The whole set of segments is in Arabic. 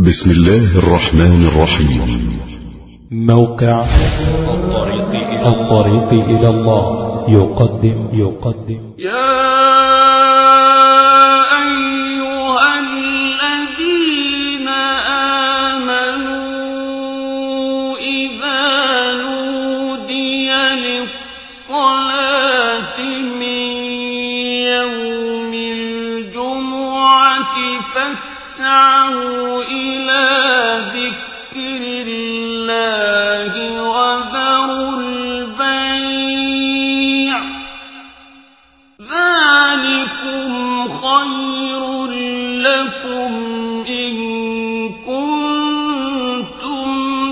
بسم الله الرحمن الرحيم. موقع الطريق إلى الله يقدم يا أيها الذين آمنوا إذا نودي للصلاة من يوم الجمعة فاسعوا إلى ذكر الله وذروا البيع ذلكم خير لكم إن كنتم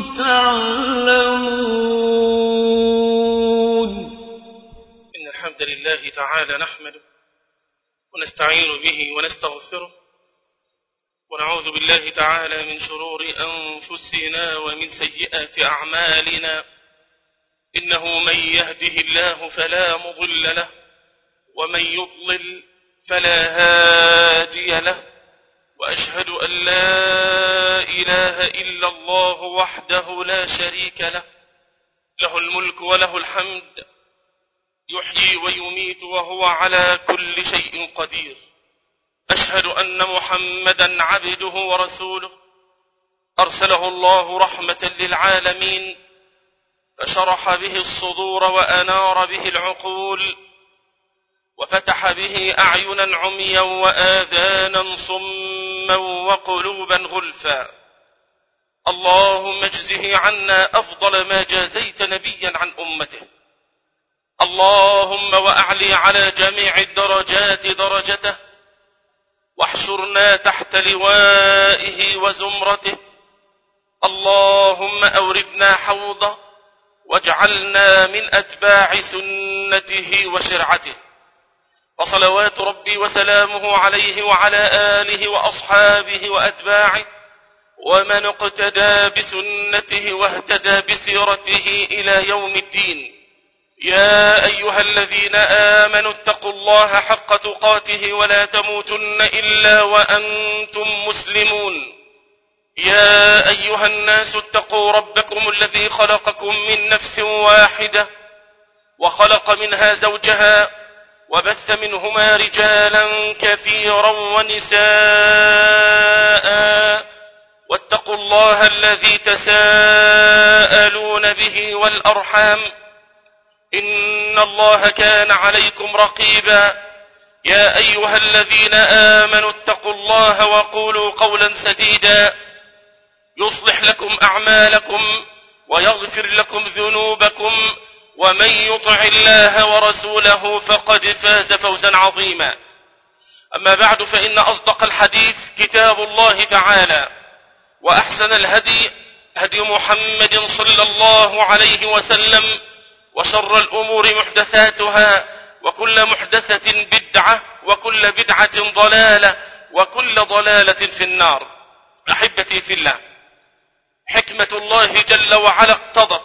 تعلمون. إن الحمد لله تعالى نحمده ونستعين به ونستغفره ونعوذ بالله تعالى من شرور أنفسنا ومن سيئات أعمالنا. إنه من يهده الله فلا مضل له ومن يضلل فلا هادي له، وأشهد أن لا إله إلا الله وحده لا شريك له، له الملك وله الحمد، يحيي ويميت وهو على كل شيء قدير. أشهد أن محمدا عبده ورسوله أرسله الله رحمة للعالمين، فشرح به الصدور وأنار به العقول، وفتح به أعينا عميا وآذانا صما وقلوبا غلفا. اللهم اجزه عنا أفضل ما جازيت نبيا عن أمته. اللهم وأعلي على جميع الدرجات درجته، واحشرنا تحت لوائه وزمرته. اللهم أوردنا حوضه واجعلنا من أتباع سنته وشرعته. فصلوات ربي وسلامه عليه وعلى آله وأصحابه وأتباعه ومن اقتدى بسنته واهتدى بسيرته إلى يوم الدين. يا أيها الذين آمنوا اتقوا الله حق تقاته ولا تموتن إلا وأنتم مسلمون. يا أيها الناس اتقوا ربكم الذي خلقكم من نفس واحدة وخلق منها زوجها وبث منهما رجالا كثيرا ونساء، واتقوا الله الذي تساءلون به والأرحام إن الله كان عليكم رقيبا. يا أيها الذين آمنوا اتقوا الله وقولوا قولا سديدا يصلح لكم أعمالكم ويغفر لكم ذنوبكم، ومن يطع الله ورسوله فقد فاز فوزا عظيما. أما بعد، فإن أصدق الحديث كتاب الله تعالى، وأحسن الهدي هدي محمد صلى الله عليه وسلم، وشر الأمور محدثاتها، وكل محدثة بدعة، وكل بدعة ضلالة، وكل ضلالة في النار. أحبتي في الله، حكمة الله جل وعلا اقتضت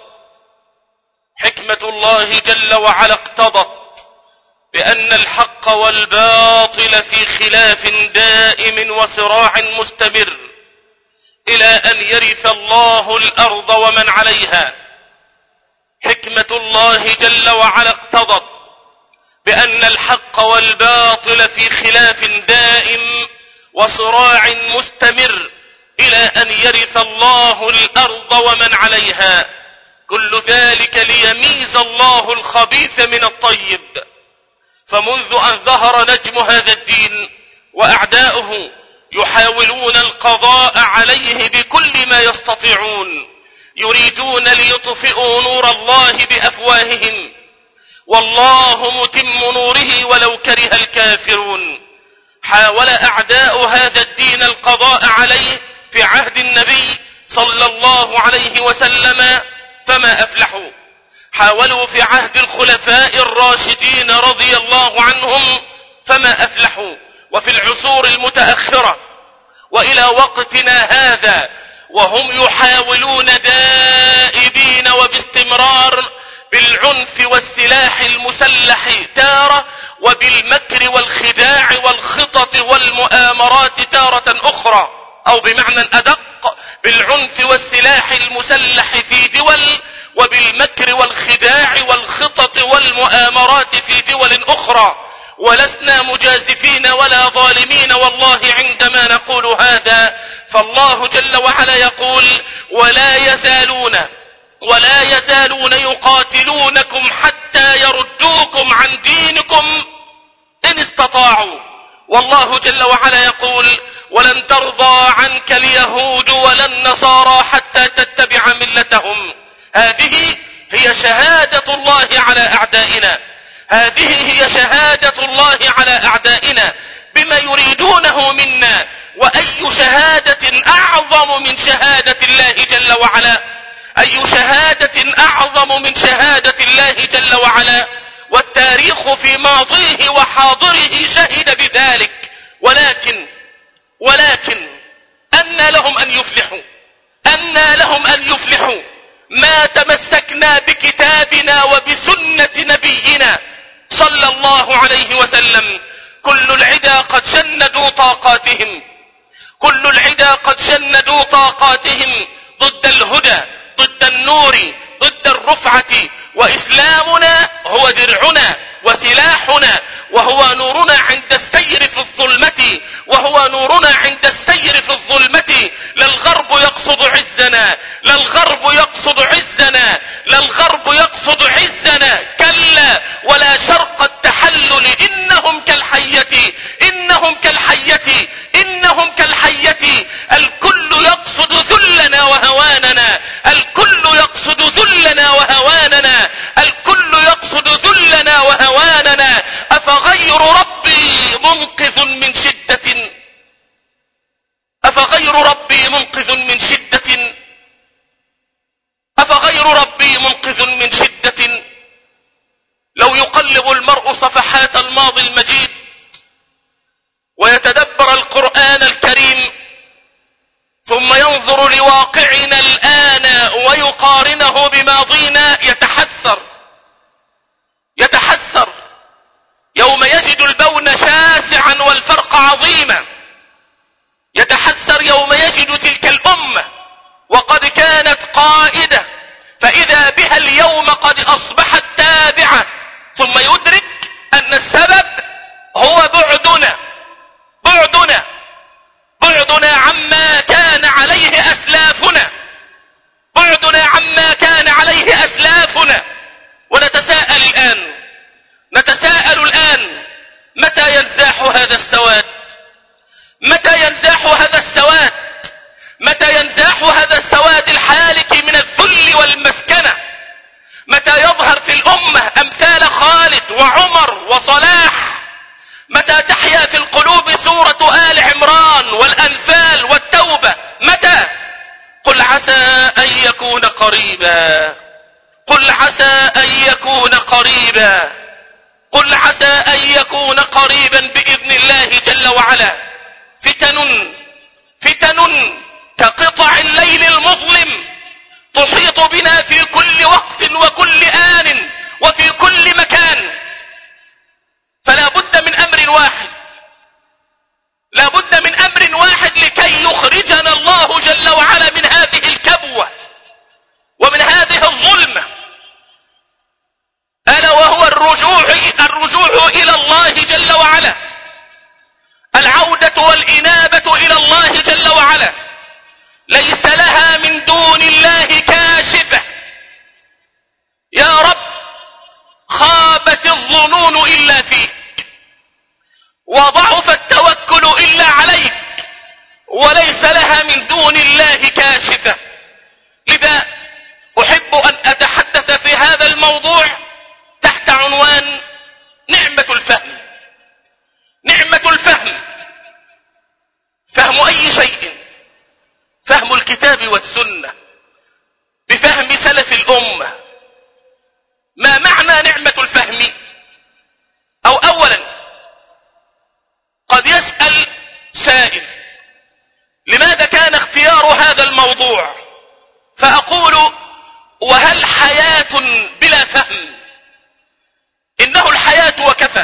بأن الحق والباطل في خلاف دائم وصراع مستمر إلى أن يرث الله الأرض ومن عليها. حكمة الله جل وعلا اقتضت بأن الحق والباطل في خلاف دائم وصراع مستمر إلى أن يرث الله الأرض ومن عليها. كل ذلك ليميز الله الخبيث من الطيب. فمنذ أن ظهر نجم هذا الدين وأعداؤه يحاولون القضاء عليه بكل ما يستطيعون، يريدون ليطفئوا نور الله بأفواههم، والله متم نوره ولو كره الكافرون. حاول أعداء هذا الدين القضاء عليه في عهد النبي صلى الله عليه وسلم فما أفلحوا. حاولوا في عهد الخلفاء الراشدين رضي الله عنهم فما أفلحوا. وفي العصور المتأخرة وإلى وقتنا هذا وهم يحاولون دائبين وباستمرار بالعنف والسلاح المسلح تارة، وبالمكر والخداع والخطط والمؤامرات تارة أخرى، أو بمعنى أدق بالعنف والسلاح المسلح في دول، وبالمكر والخداع والخطط والمؤامرات في دول أخرى، ولسنا مجازفين ولا ظالمين والله عندما نقول هذا. فالله جل وعلا يقول: ولا يزالون يقاتلونكم حتى يردوكم عن دينكم إن استطاعوا. والله جل وعلا يقول: ولن ترضى عنك اليهود ولا النصارى حتى تتبع ملتهم. هذه هي شهادة الله على أعدائنا، هذه هي شهادة الله على أعدائنا بما يريدونه منا. وأي شهادة أعظم من شهادة الله جل وعلا؟ أي شهادة أعظم من شهادة الله جل وعلا؟ والتاريخ في ماضيه وحاضره شهد بذلك. ولكن أنى لهم أن يفلحوا ما تمسكنا بكتابنا وبسنة نبينا صلى الله عليه وسلم. كل العدا قد شندوا طاقاتهم ضد الهدى، ضد النور، ضد الرفعة. وإسلامنا هو درعنا وسلاحنا، وهو نورنا عند السير في الظلمة، لا الغرب يقصد عزنا، لا الغرب يقصد عزنا، كلا، ولا شرق التحلل. إنهم كالحية الكل يقصد ذلنا وهواننا، أفغير ربي منقذ من شدة لو يقلب المرء صفحات الماضي المجيد ويتدبر القرآن الكريم، ثم ينظر لواقعنا الآن ويقارنه بماضينا، يتحسر يوم يجد البون شاسعا والفرق عظيما، يتحسر يوم يجد تلك الأمة وقد كانت قائدة فإذا بها اليوم قد أصبحت تابعة، ثم يدرك أن السبب هو بعدنا عما كان عليه أسلافنا. ونتساءل الآن متى ينزاح هذا السواد الحالك من الذل والمسكنة؟ متى يظهر في الأمة أمثال خالد وعمر وصلاح؟ متى تحيا في القلوب سورة آل عمران والأنفال والتوبة؟ متى؟ قل عسى أن يكون قريبا بإذن الله جل وعلا. فتن كقطع الليل المظلم تحيط بنا في كل وقت وكل آن وفي كل مكان، فلا بد من أمر واحد لكي يخرجنا الله جل وعلا من هذه الكبوة ومن هذه الظلمة، ألا وهو الرجوع إلى الله جل وعلا، العودة والإنابة إلى الله جل وعلا. ليس لها من دون الله كاشفة. يا رب، خابت الظنون إلا فيك، وضعف التوكل إلا عليك، وليس لها من دون الله كاشفة. لذا أحب أن أتحدث في هذا الموضوع تحت عنوان نعمة الفهم. فهم أي شيء، فهم الكتاب والسنة بفهم سلف الأمة. ما معنى نعمة الفهم؟ أولا قد يسأل سائل لماذا كان اختيار هذا الموضوع؟ فأقول: وهل حياة بلا فهم؟ إنه الحياة وكفى.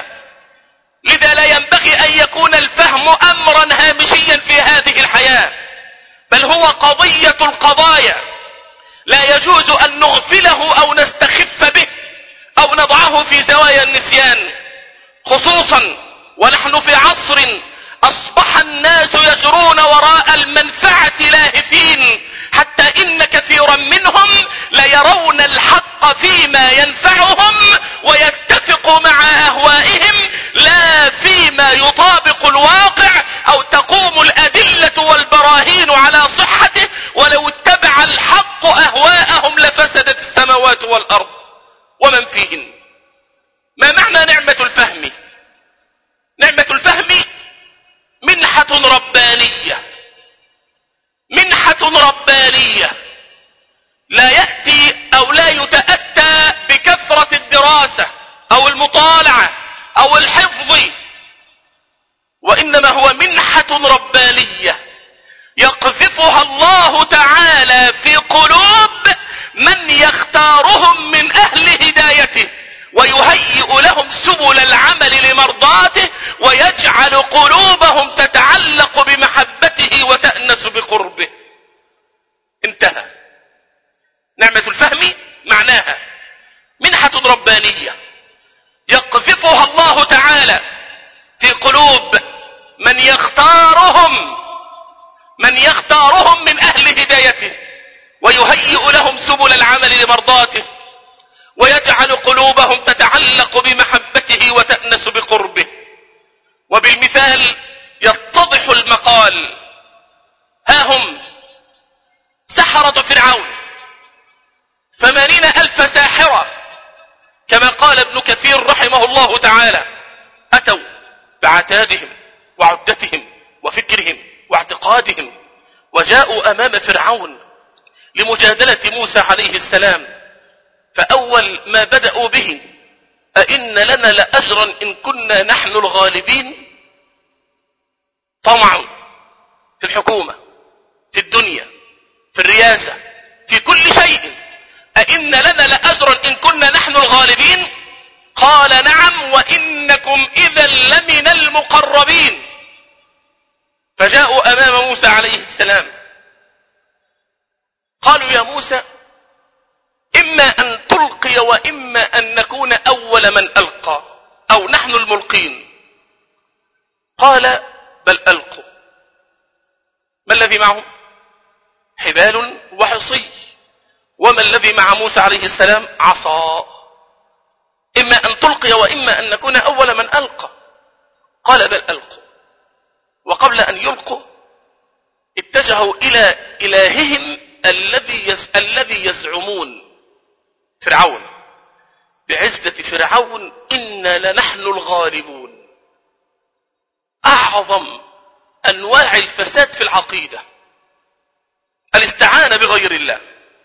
لذا لا ينبغي أن يكون الفهم أمرا هامشيا في هذه الحياة، بل بل هو قضية القضايا، لا يجوز أن نغفله أو نستخف به أو نضعه في زوايا النسيان، خصوصا ونحن في عصر أصبح الناس يجرون وراء المنفعة لاهثين، حتى إن كثيرا منهم ليرون الحق فيما ينفعهم ويتفق مع أهوائهم لا فيما يطابق الواقع أو تقوم الأدلة والبراهين على صحته. ولو اتبع الحق أهواءهم لفسدت السماوات والأرض ومن فيهن. ما معنى نعمة الفهم؟ نعمة الفهم منحة ربانية، منحة ربانية لا يأتي أو لا يتأتى بكثرة الدراسة أو المطالعة أو الحفظ، وإنما هو منحة ربانية يقذفها الله تعالى في قلوب من يختارهم من أهل هدايته، ويهيئ لهم سبل العمل لمرضاته، ويجعل قلوبهم تتعلق بمحبته وتأنس بقربه. انتهى. نعمة الفهم معناها منحة ربانية يقذفها الله تعالى في قلوب من يختارهم من أهل هدايته، ويهيئ لهم سبل العمل لمرضاته، ويجعل قلوبهم تتعلق بمحبته وتأنس بقربه. وبالمثال يتضح المقال. ها هم سحرة فرعون 80,000 ساحرة، كما قال ابن كثير رحمه الله تعالى، أتوا بعتادهم وعدتهم وفكرهم واعتقادهم، وجاءوا أمام فرعون لمجادلة موسى عليه السلام. فأول ما بدأوا به: أئن لنا لأجرا إن كنا نحن الغالبين. طمع في الحكومة، في الدنيا، في الرياسة، في كل شيء. أئن لنا لأجرا إن كنا نحن الغالبين؟ قال نعم وإنكم إذا لمن المقربين. فجاءوا أمام موسى عليه السلام قالوا: يا موسى، إما أن تلقي وإما أن نكون أول من ألقى، أو نحن الملقين. قال: بل ألقوا. ما الذي معهم؟ حبال وعصي. وما الذي مع موسى عليه السلام؟ عصا. إما أن تلقي وإما أن نكون أول من ألقى. قال: بل ألقوا. وقبل أن يلقوا اتجهوا إلى إلههم الذي يزعمون، فرعون، بعزة فرعون إنا لنحن الغالبون. أعظم أنواع الفساد في العقيدة الاستعانة بغير الله.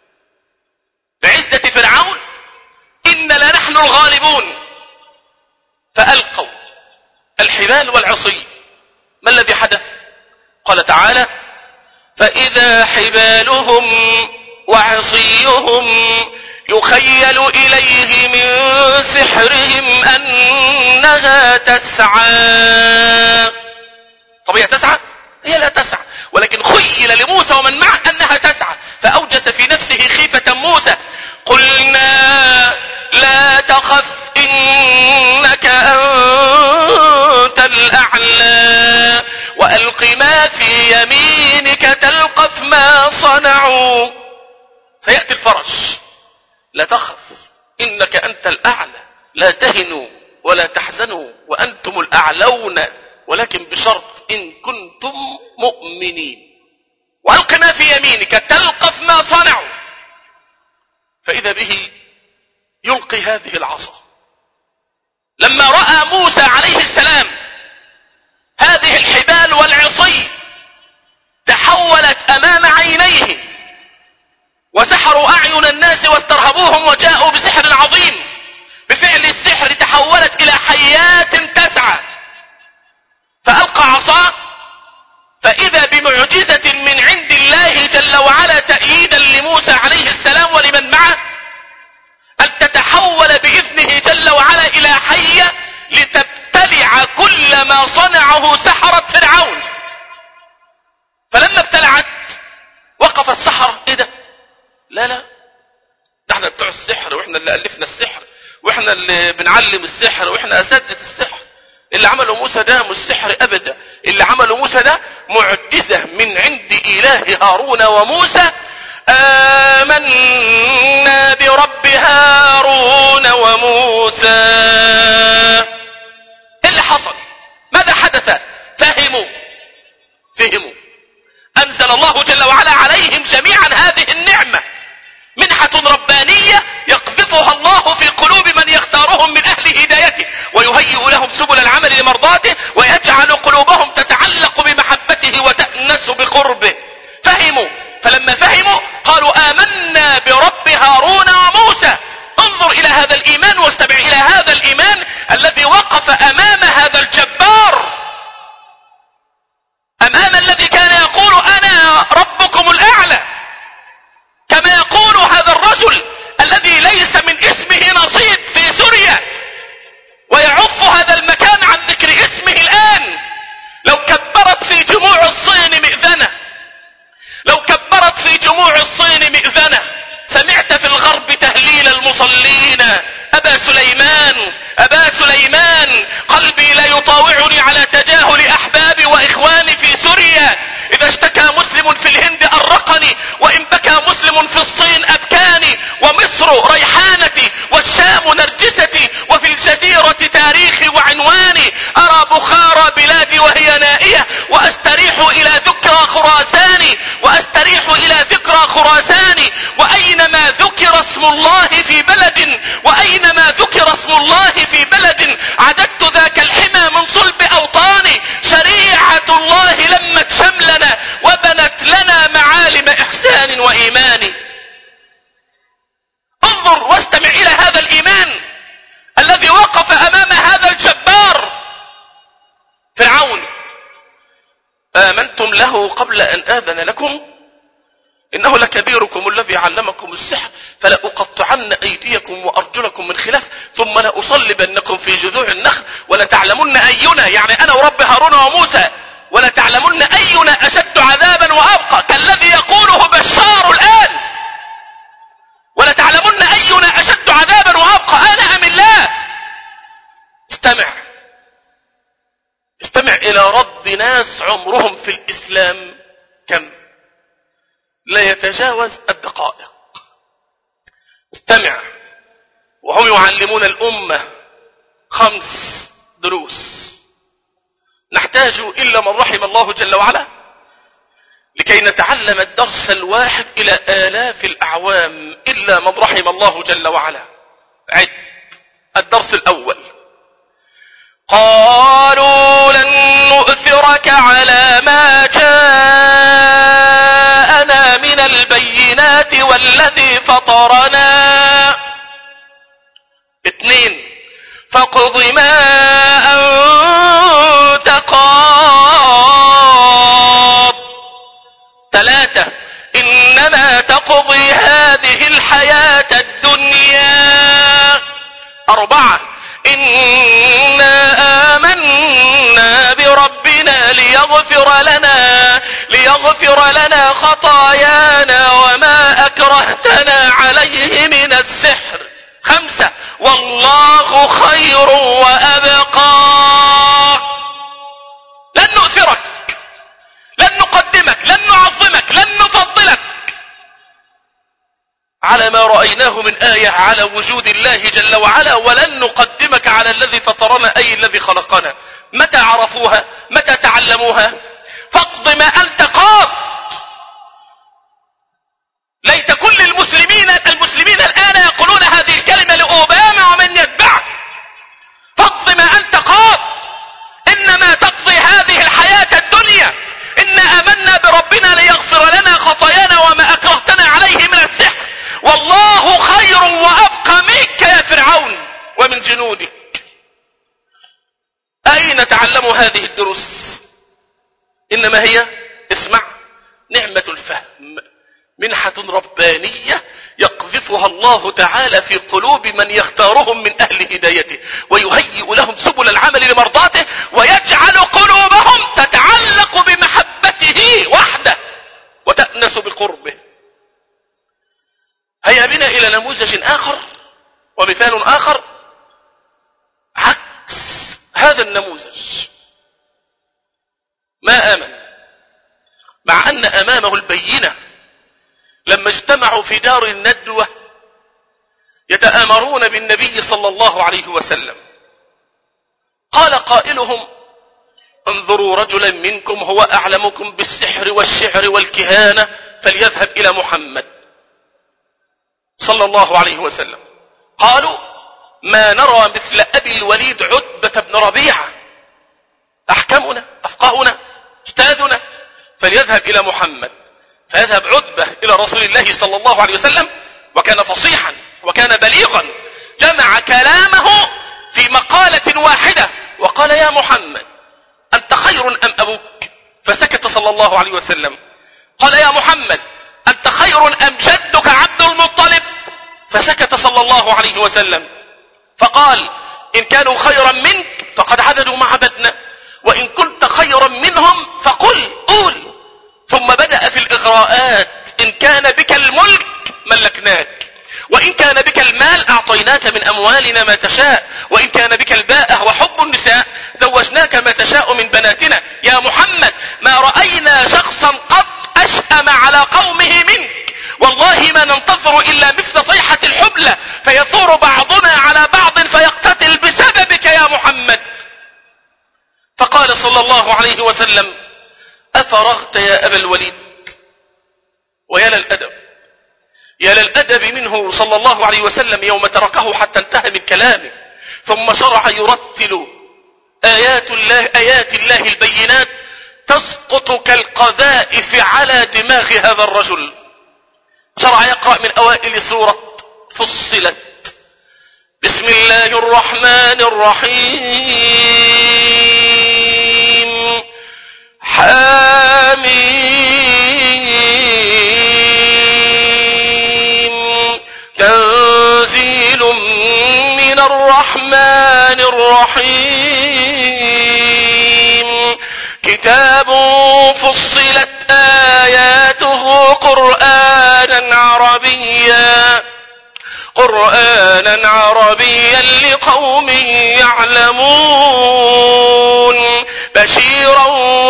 بعزة فرعون إنا لنحن الغالبون. فألقوا الحبال والعصي. ما الذي حدث؟ قال تعالى: فإذا حبالهم وعصيهم يخيل إليه من سحرهم أنها تسعى. طب هي تسعى؟ هي لا تسعى، ولكن خيل لموسى ومن معه أنها تسعى، فأوجس في نفسه خيفة موسى. قلنا لا تخف إنك أنت الأعلى وألق ما في يمينك تلقف ما صنعوا. سيأتي الفرج. لا تخف إنك أنت الأعلى، لا تهنوا ولا تحزنوا وأنتم الأعلون، ولكن بشرط إن كنتم مؤمنين. وألق ما في يمينك تلقف ما صنعوا. فإذا به يلقي هذه العصا. لما رأى موسى عليه السلام هذه الحبال والعصي تحولت أمام عينيه، وسحروا أعين الناس واسترهبوهم وجاءوا بسحر عظيم. بفعل السحر تحولت إلى حيات تسعى. فألقى عصاه، فإذا بمعجزة من عند الله جل وعلا تأييدا لموسى عليه السلام ولمن معه، أن تتحول بإذنه جل وعلا إلى حية لتبتلع كل ما صنعه سحرة فرعون. فلما ابتلعت احنا اللي بنعلم السحر واحنا اساتذة السحر. اللي عمله موسى ده مش سحر ابدا، اللي عمله موسى ده معجزة من عند اله هارون وموسى. آمنا برب هارون وموسى. اللي حصل ماذا حدث؟ فهموا انزل الله جل وعلا عليهم جميعا هذه النعمة، منحة ربانية يقذفها الله في قلوب من يختارهم من اهل هدايته ويهيئ لهم سبل العمل لمرضاته ويجعل قلوبهم تتعلق بمحبته وتأنس بقربه. فلما فهموا قالوا آمنا برب هارون وموسى. انظر الى هذا الايمان واستمع الى هذا الايمان الذي وقف امام هذا الجبار، امام الذي كان يقول انا ربكم الاعلى، كما يقول هذا الرجل الذي ليس من اسمه نصيب في سوريا ويعف هذا المكان عن ذكر اسمه الان. لو كبرت في جموع الصين مئذنة، لو كبرت في جموع الصين مئذنة. سمعت في الغرب تهليل المصلين. أبا سليمان قلبي لا يطاوعني على تجاهل أحبابي وإخواني في سوريا. إذا اشتكى مسلم في الهند أرقني، وإن بكى مسلم في الصين أبكاني. ومصر ريحانتي والشام نرجستي وفي الجزيرة تاريخي وعنواني. أرى بخارى بلادي وهي نائية وأستريح إلى ذكرى خراساني، وأستريح إلى ذكرى خراساني. وأينما ذكر اسم الله في بلد، وأينما ذكر اسم الله في بلد عددت ذاك الحمى من صلب أوطاني. شريعة الله لمت شملنا وبنت لنا معالم إحسان وإيمان. انظر واستمع إلى هذا الإيمان الذي وقف أمام هذا الجبار فرعون. آمنتم له قبل أن آذن لكم إنه لكبيركم الذي علمكم السحر فلأقطعن أيديكم وأرجلكم من خلاف ثم لأصلبنكم في جذوع النخل ولتعلمن أينا، يعني أنا ورب هارون وموسى، ولتعلمن أينا أشد عذابا وأبقى، كالذي يقوله بشار الآن. ولتعلمن أينا أشد عذابا وأبقى أنا أم الله. استمع إلى رد ناس عمرهم في الإسلام كم؟ لا يتجاوز الدقائق. استمع وهم يعلمون الأمة 5 دروس نحتاج إلا من رحم الله جل وعلا لكي نتعلم الدرس الواحد إلى آلاف الأعوام، إلا من رحم الله جل وعلا. عد. الدرس الأول: قالوا لن نؤثرك على ما جاءنا من البينات والذي فطرنا. 2: فاقض ما أنت قاض. 3: إنما تقضي هذه الحياة الدنيا. 4: إنا آمنا بربنا ليغفر لنا خطايانا وما أكرهتنا عليه من السحر. 5: والله خير وأبقى. لن نؤثرك، لن نقدمك، لن نعظمك، لن نفضلك على ما رأيناه من آية على وجود الله جل وعلا، ولن نقدمك على الذي فطرنا أي الذي خلقنا. متى عرفوها؟ متى تعلموها؟ فاقض ما أنت قاض. ليت كل المسلمين الآن يقولون هذه الكلمة لأوباما ومن يتبعه. فاقض ما أنت قاض، إنما تقضي هذه الحياة الدنيا. إنا آمنا بربنا ليغفر لنا خطايانا وما أكرهتنا عليه من السحر والله خير وأبقى منك يا فرعون ومن جنودك. أين تعلموا هذه الدروس؟ إنما هي، اسمع، نعمة الفهم، منحة ربانية يقذفها الله تعالى في قلوب من يختارهم من أهل هدايته ويهيئ لهم سبل العمل لمرضاته ويجعل قلوبهم تتعلق بمحبته وحده وتأنس بقربه. هيا بنا إلى نموذج آخر ومثال آخر هذا النموذج ما آمن، مع أن أمامه البينة. لما اجتمعوا في دار الندوة يتآمرون بالنبي صلى الله عليه وسلم، قال قائلهم: انظروا رجلا منكم هو أعلمكم بالسحر والشعر والكهانة فليذهب إلى محمد صلى الله عليه وسلم. قالوا: ما نرى مثل أبي الوليد عتبة بن ربيعة، أحكمنا أفقهنا أستاذنا، فليذهب إلى محمد. فيذهب عتبة إلى رسول الله صلى الله عليه وسلم، وكان فصيحا وكان بليغا، جمع كلامه في مقالة واحدة وقال: يا محمد أنت خير أم أبوك؟ فسكت صلى الله عليه وسلم. قال: يا محمد أنت خير أم جدك عبد المطلب؟ فسكت صلى الله عليه وسلم. فقال: إن كانوا خيرا منك فقد عبدوا ما عبدنا، وإن كنت خيرا منهم فقل قول. ثم بدأ في الإغراءات: إن كان بك الملك ملكناك، وإن كان بك المال أعطيناك من أموالنا ما تشاء، وإن كان بك الباءة وحب النساء زوجناك ما تشاء من بناتنا. يا محمد ما رأينا شخصا قط أشأم على قومه منك، والله ما ننتظر إلا مثل صيحة الحبلى فيثور بعضنا على بعض فيقتتل بسببك يا محمد. فقال صلى الله عليه وسلم: أفرغت يا أبا الوليد؟ ويا للأدب، يا للأدب منه صلى الله عليه وسلم يوم تركه حتى انتهى من كلامه، ثم شرع يرتل آيات الله البينات تسقط كالقذائف على دماغ هذا الرجل. شرع يقرأ من أوائل سورة فصلت: بسم الله الرحمن الرحيم، حاميم، تنزيل من الرحمن الرحيم، كتاب فصلت آياته قرآنا عربيا لقوم يعلمون، بشيرا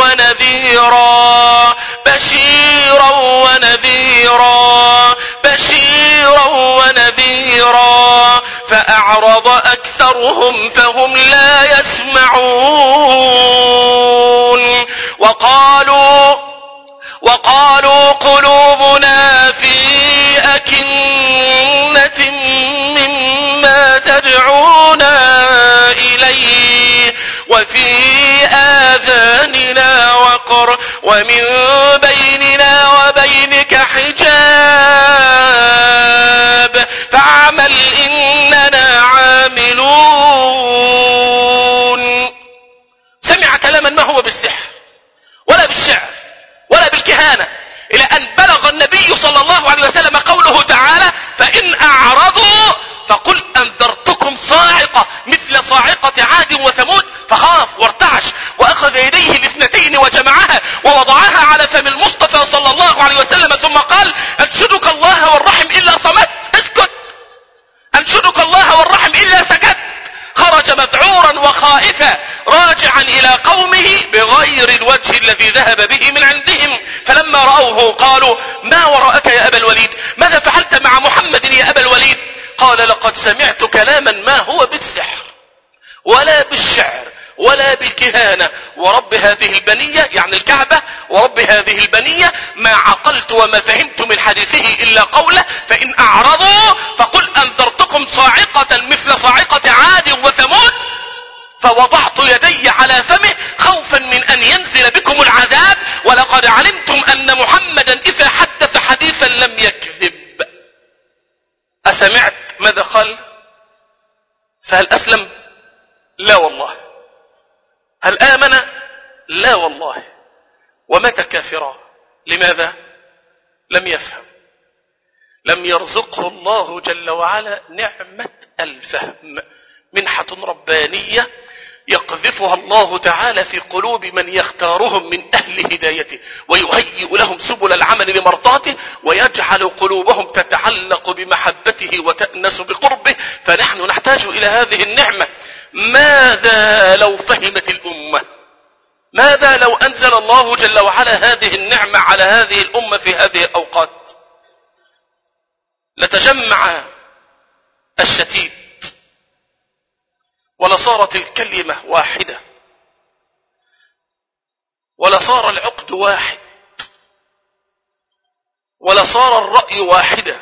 ونذيرا فأعرض أكثرهم فهم لا يسمعون. وقالوا قلوبنا في أكنة مما تدعونا إليه وفي آذاننا وقر ومن بيننا وبينك حجاب فاعمل إننا عاملون. سمع كلاما ما هو بالسحر ولا بالشعر ولا بالكهانة، إلى أن بلغ النبي صلى الله عليه وسلم قوله تعالى: فإن أعرضوا فقل أنذرتكم صاعقة مثل صاعقة عاد وثمود، فخاف وارتعش وأخذ يديه الاثنتين وجمعها ووضعها على فم المصطفى صلى الله عليه وسلم، ثم قال: أنشدك الله والرحم إلا صمت، اسكت، أنشدك الله والرحم إلا سكت. خرج مذعورا وخائفا راجعا إلى قومه بغير الوجه الذي ذهب به من عندهم، فلما رأوه قالوا: ما وراءك يا أبا الوليد؟ ماذا فعلت مع محمد يا أبا الوليد؟ قال: لقد سمعت كلاما ما هو بالسحر ولا بالشعر ولا بالكهانة، ورب هذه البنية، يعني الكعبة، ورب هذه البنية ما عقلت وما فهمت من حديثه إلا قوله: فإن أعرضوا فقل أنذرتكم صاعقة مثل صاعقة عاد وثمود. فوضعت يدي على فمه خوفا من أن ينزل بكم العذاب، ولقد علمتم أن محمدا إذا حدث حديثا لم يكذب. أسمعت ماذا قال؟ فهل أسلم؟ لا والله. هل آمن؟ لا والله. ومات كافرا. لماذا؟ لم يفهم، لم يرزقه الله جل وعلا نعمة الفهم، منحة ربانية يقذفها الله تعالى في قلوب من يختارهم من أهل هدايته، ويهيئ لهم سبل العمل لمرضاته، ويجعل قلوبهم تتعلق بمحبته وتأنس بقربه. فنحن نحتاج إلى هذه النعمة. ماذا لو فهمت الأمة؟ ماذا لو أنزل الله جل وعلا هذه النعمة على هذه الأمة في هذه الأوقات؟ لتجمع الشتيت ولصارت الكلمة واحدة ولصار العقد واحد ولصار الرأي واحدة.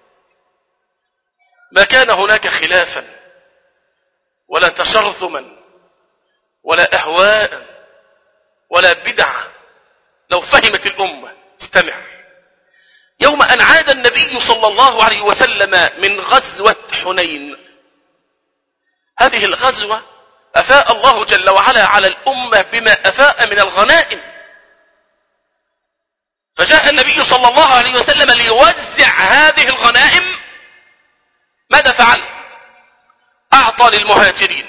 ما كان هناك خلافا ولا تشرذما ولا أهواء ولا بدعة لو فهمت الأمة. استمع، يوم أن عاد النبي صلى الله عليه وسلم من غزوة حنين، هذه الغزوة أفاء الله جل وعلا على الأمة بما أفاء من الغنائم، فجاء النبي صلى الله عليه وسلم ليوزع هذه الغنائم. ماذا فعل؟ أعطى للمهاجرين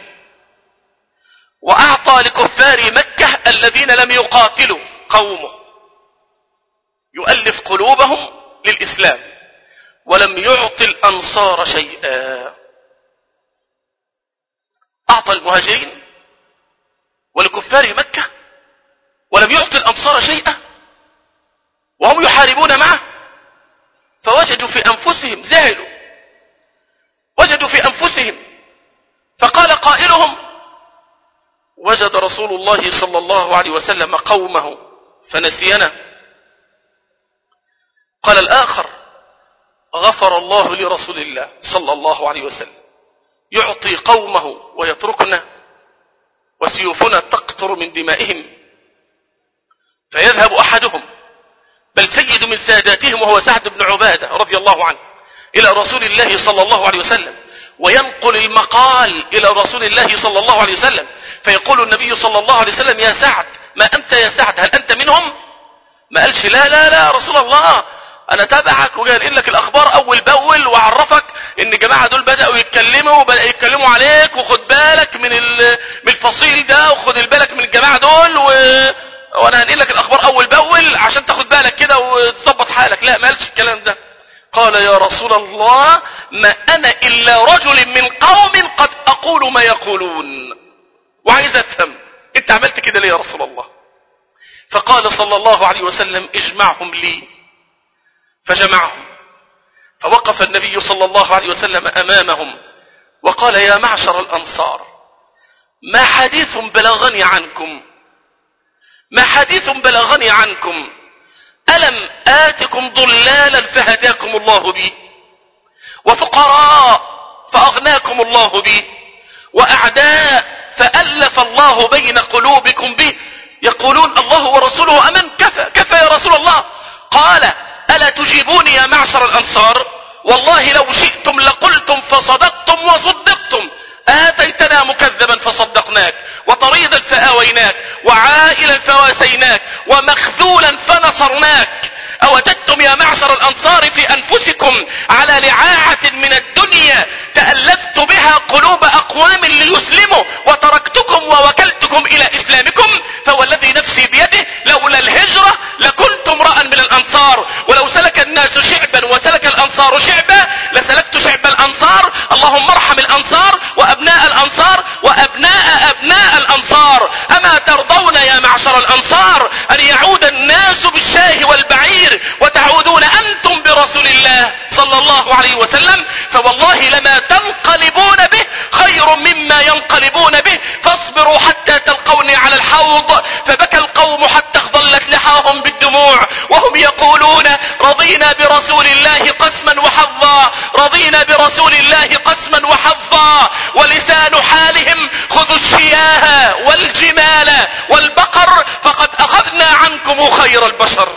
وأعطى لكفار مكة الذين لم يقاتلوا قومه، يؤلف قلوبهم للإسلام، ولم يعطي الأنصار شيئا. أعطى المهاجرين ولكفار مكة ولم يعطي الأنصار شيئا وهم يحاربون معه. فوجدوا في أنفسهم، زعلوا، وجدوا في أنفسهم، فقال قائلهم: وجد رسول الله صلى الله عليه وسلم قومه فنسينا. قال الآخر: غفر الله لرسول الله صلى الله عليه وسلم، يعطي قومه ويتركنا وسيوفنا تقطر من دمائهم. فيذهب أحدهم، بل سيد من ساداتهم وهو سعد بن عبادة رضي الله عنه، إلى رسول الله صلى الله عليه وسلم، وينقل المقال إلى رسول الله صلى الله عليه وسلم، فيقول النبي صلى الله عليه وسلم: يا سعد، ما أنت يا سعد، هل أنت منهم؟ ما قالش لا لا لا رسول الله، أنا تابعك وجاي لك الأخبار أول بأول وعرفك إن جماعة دول بدأوا يتكلموا وبدأوا يتكلموا عليك، وخد بالك من الفصيل ده، وخد بالك من الجماعة دول، وأنا هنقل لك الأخبار أول بأول عشان تاخد بالك كده وتظبط حالك. لا، ما قالش الكلام ده. قال: يا رسول الله، ما أنا إلا رجل من قوم قد أقول ما يقولون، وعايز أفهم أنت عملت كده ليه يا رسول الله؟ فقال صلى الله عليه وسلم: اجمعهم لي. فجمعهم، فوقف النبي صلى الله عليه وسلم أمامهم وقال: يا معشر الأنصار، ما حديث بلغني عنكم، ما حديث بلغني عنكم، ألم آتكم ضلالا فهداكم الله بي، وفقراء فأغناكم الله بي، وأعداء فألف الله بين قلوبكم به، يقولون الله ورسوله أمن، كفى يا رسول الله. قال: ألا تجيبوني يا معشر الأنصار؟ والله لو شئتم لقلتم فصدقتم وصدقتم، آتيتنا مكذبا فصدقناك، وطريدا فآويناك، وعائلا فواسيناك، ومخذولا فنصرناك. أوجدتم يا معشر الأنصار في أنفسكم على لعاعة من الدنيا تألفت بها قلوب أقوام ليسلموا، وتركتكم ووكلتكم إلى إسلامكم؟ فوالذي نفسي بيده لولا الهجرة لكنت امرأ من الأنصار، ولو سلك الناس شعبا وسلك الأنصار شعبا لسلكت شعب الأنصار. اللهم ارحم الأنصار وأبناء الأنصار وأبناء أبناء الأنصار. أما ترضون يا معشر الأنصار أن يعود الناس بالشاه والبعير وتعودون أنتم برسول الله صلى الله عليه وسلم؟ فوالله لما تنقلبون به خير مما ينقلبون به، فاصبروا حتى تلقوني على الحوض. فبكى القوم حتى اخضلت لحاهم بالدموع وهم يقولون: رضينا برسول الله قسما وحظا، رضينا برسول الله قسما وحظا. ولسان حالهم: خذوا الشياه والجمال والبقر فقد أخذنا عنكم خير البشر.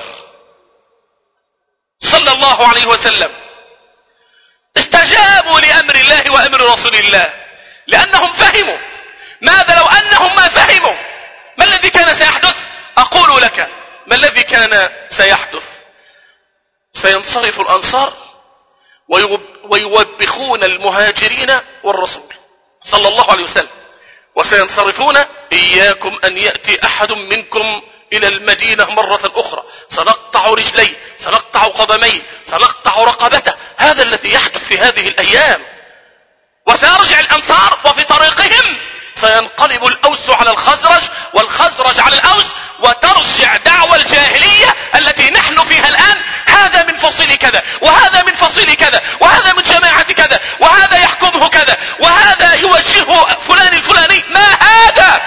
صلى الله عليه وسلم. استجابوا لأمر الله وأمر رسول الله لأنهم فهموا. ماذا لو أنهم ما فهموا؟ ما الذي كان سيحدث؟ أقول لك ما الذي كان سيحدث. سينصرف الأنصار ويوبخون المهاجرين والرسول صلى الله عليه وسلم، وسينصرفون: إياكم أن يأتي أحد منكم إلى المدينة مرة أخرى، سنقطع رجليه، سنقطع قدميه، سنقطع رقبته. هذا الذي يحدث في هذه الأيام. وسيرجع الأنصار وفي طريقهم سينقلب الأوس على الخزرج والخزرج على الأوس، وترجع دعوى الجاهلية التي نحن فيها الآن، هذا من فصيل كذا وهذا من فصيل كذا وهذا من جماعة كذا وهذا يحكمه كذا وهذا يوجهه فلان الفلاني. ما هذا؟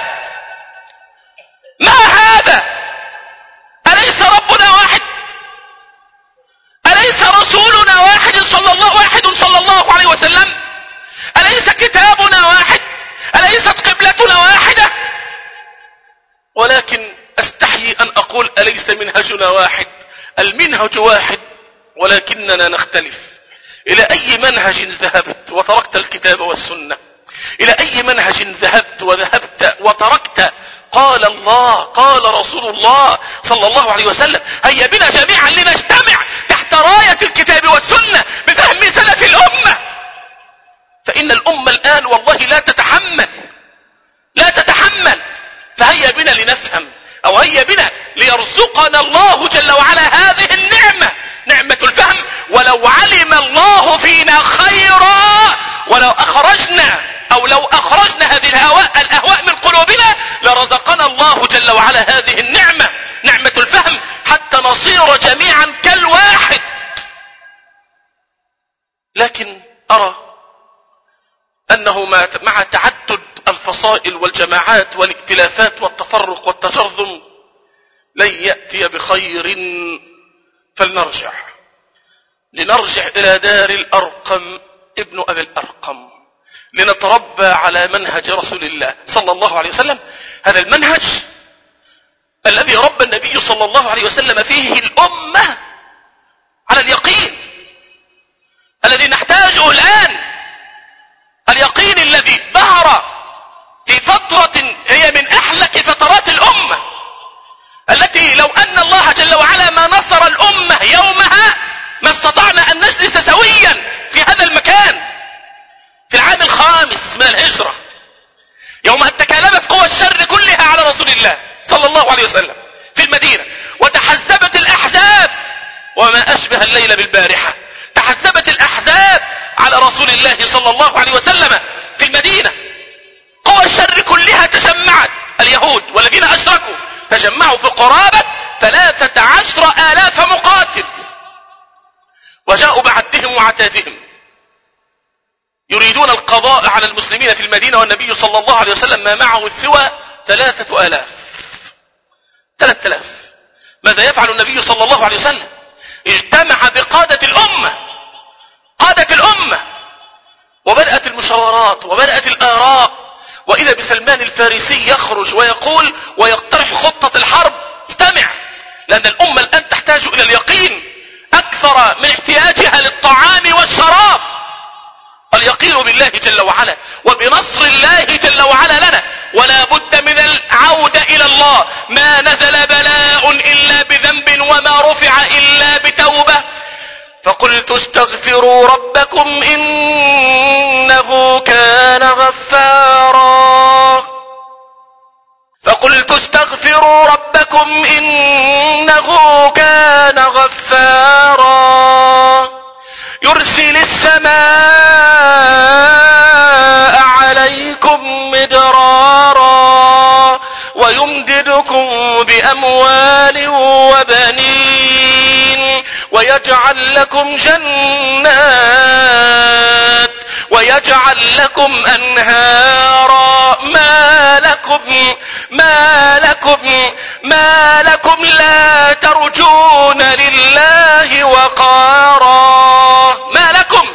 ما هذا؟ أليس ربنا واحد؟ أليس رسولنا واحد صلى الله عليه وسلم؟ أليس كتابنا واحد؟ أليست قبلتنا واحدة؟ ولكن أستحيي أن أقول أليس منهجنا واحد. المنهج واحد ولكننا نختلف. إلى أي منهج ذهبت وتركت الكتاب والسنة؟ إلى أي منهج وذهبت وتركت قال الله قال رسول الله صلى الله عليه وسلم؟ هيا بنا جميعا لنجتمع تحت راية الكتاب والسنة بفهم سلف الأمة، فإن الأمة الآن والله لا تتحمل. فهيا بنا لنفهم، أو هيا بنا ليرزقنا الله جل وعلا هذه النعمة، نعمة الفهم. ولو علم الله فينا خيرا ولو أخرجنا هذه الأهواء من قلوبنا لرزقنا الله جل وعلا هذه النعمة، نعمة الفهم، حتى نصير جميعا كالواحد. لكن أرى أنه مع تعدد الفصائل والجماعات والائتلافات والتفرق والتجرذم لن يأتي بخير، لنرجع إلى دار الأرقم ابن أبي الأرقم لنتربى على منهج رسول الله صلى الله عليه وسلم، هذا المنهج الذي ربى النبي صلى الله عليه وسلم فيه الأمة على اليقين الذي نحتاجه الآن، اليقين الذي ظهر في فترة هي من أحلك فترات الأمة، التي لو أن الله جل وعلا ما نصر الأمة يومها ما استطعنا أن نجلس سويا في هذا المكان في العام 5 من الهجرة، يوم أن تكالبت قوى الشر كلها على رسول الله صلى الله عليه وسلم في المدينة، وتحزبت الأحزاب وما أشبه الليل بالبارحة، تحزبت الأحزاب على رسول الله صلى الله عليه وسلم في المدينة، قوى الشر كلها تجمعت، اليهود والذين أشركوا تجمعوا في قرابة 13,000 مقاتل، وجاءوا بعدهم وعتادهم يريدون القضاء على المسلمين في المدينة، والنبي صلى الله عليه وسلم ما معه سوى 3,000. ماذا يفعل النبي صلى الله عليه وسلم؟ اجتمع بقادة الأمة وبدأت المشاورات وبدأت الآراء، وإذا بسلمان الفارسي يخرج ويقول ويقترح خطة الحرب. استمع، لأن الأمة الآن تحتاج إلى اليقين أكثر من احتياجها للطعام والشراب، اليقين بالله جل وعلا وبنصر الله جل وعلا لنا، ولا بد من العودة إلى الله. ما نزل بلاء إلا بذنب وما رفع إلا بتوبة، فقلت استغفروا ربكم إنه كان غفارا، فقلت استغفروا ربكم إنه كان غفارا، يرسل السماء عليكم مدرارا ويمددكم بأموال وبنين ويجعل لكم جنات ويجعل لكم أنهارا. ما لكم لا ترجون لله وقارا؟ ما لكم؟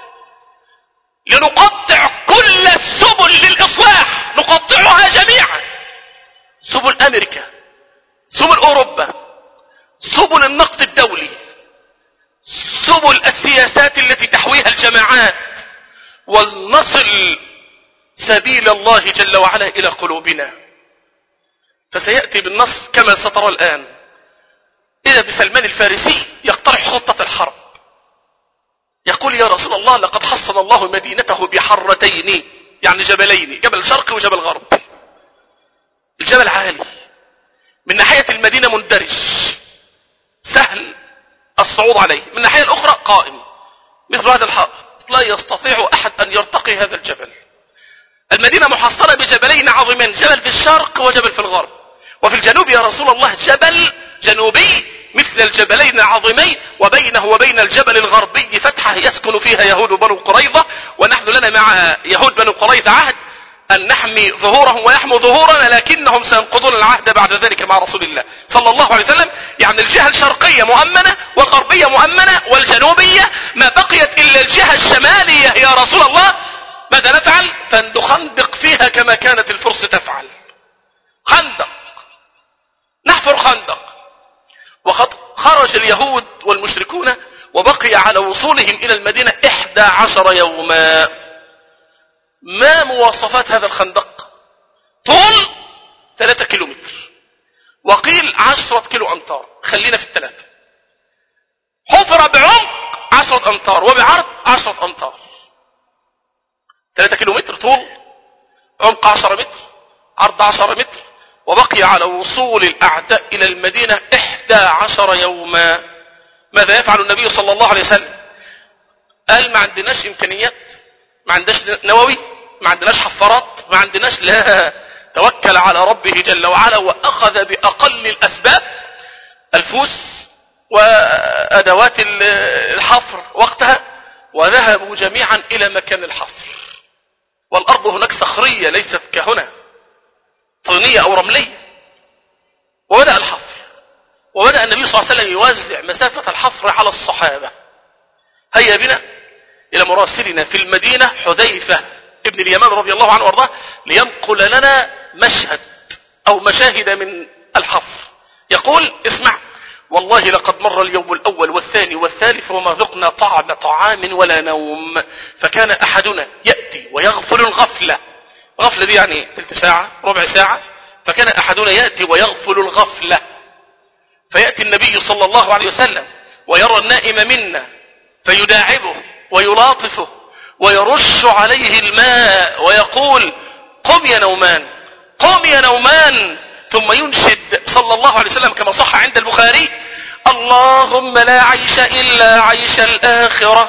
لنقطع كل السبل للإصلاح، نقطعها جميعا، سبل أمريكا، سبل أوروبا، سبل النقد الدولي، سبل السياسات التي تحويها الجماعات، ولنصل سبيل الله جل وعلا إلى قلوبنا. فسيأتي بالنص كما سترى الآن. إذا بسلمان الفارسي يقترح خطة الحرب، يقول يا رسول الله لقد حصن الله مدينته بحرتين، يعني جبلين، جبل شرق وجبل غرب. الجبل عالي من ناحية المدينة مندرج سهل الصعود عليه، من الناحية الأخرى قائم مثل هذا الحائط، لا يستطيع أحد أن يرتقي هذا الجبل. المدينة محصنة بجبلين عظيمين، جبل في الشرق وجبل في الغرب، وفي الجنوب يا رسول الله جبل جنوبي مثل الجبلين العظيمين، وبينه وبين الجبل الغربي فتحة يسكن فيها يهود بنو قريظة، ونحن لنا مع يهود بنو قريظة عهد أن نحمي ظهورهم ويحموا ظهورنا، لكنهم سينقضون العهد بعد ذلك مع رسول الله صلى الله عليه وسلم. يعني الجهة الشرقية مؤمنة والغربية مؤمنة والجنوبية، ما بقيت إلا الجهة الشمالية يا رسول الله. ماذا نفعل؟ فندخندق فيها كما كانت الفرس تفعل، خندق، نحفر خندق. وقد خرج اليهود والمشركون وبقي على وصولهم إلى المدينة 11 يوما. ما مواصفات هذا الخندق؟ طول 3 كيلومتر، وقيل 10 كيلو أمتار، خلينا في 3. حفر بعمق 10 أمتار وبعرض 10 أمتار. 3 كيلومتر طول، عمق 10 متر، عرض 10 متر، وبقي على وصول الأعداء إلى المدينة 11 يوما. ماذا يفعل النبي صلى الله عليه وسلم؟ قال ما عندناش إمكانيات، ما عندناش نووي، ما عندناش حفارات، ما عندناش، لا، توكل على ربه جل وعلا وأخذ بأقل الأسباب، الفوس وأدوات الحفر وقتها، وذهبوا جميعا إلى مكان الحفر. والأرض هناك صخرية ليست كهنا طينية أو رملية. وبدأ الحفر، وبدأ النبي صلى الله عليه وسلم يوزع مسافة الحفر على الصحابة. هيا بنا إلى مراسلنا في المدينة حذيفة ابن اليمان رضي الله عنه وارضاه، لينقل لنا مشهد أو مشاهد من الحفر. يقول: اسمع، والله لقد مر اليوم الأول والثاني والثالث وما ذقنا طعم طعام ولا نوم، فكان أحدنا يأتي ويغفل الغفلة. غفلة دي يعني تلت ساعة ربع ساعة، فكان أحدنا يأتي ويغفل الغفلة، فيأتي النبي صلى الله عليه وسلم ويرى النائم منا فيداعبه ويلاطفه ويرش عليه الماء ويقول: قم يا نومان، قم يا نومان. ثم ينشد صلى الله عليه وسلم كما صح عند البخاري: اللهم لا عيش إلا عيش الآخرة،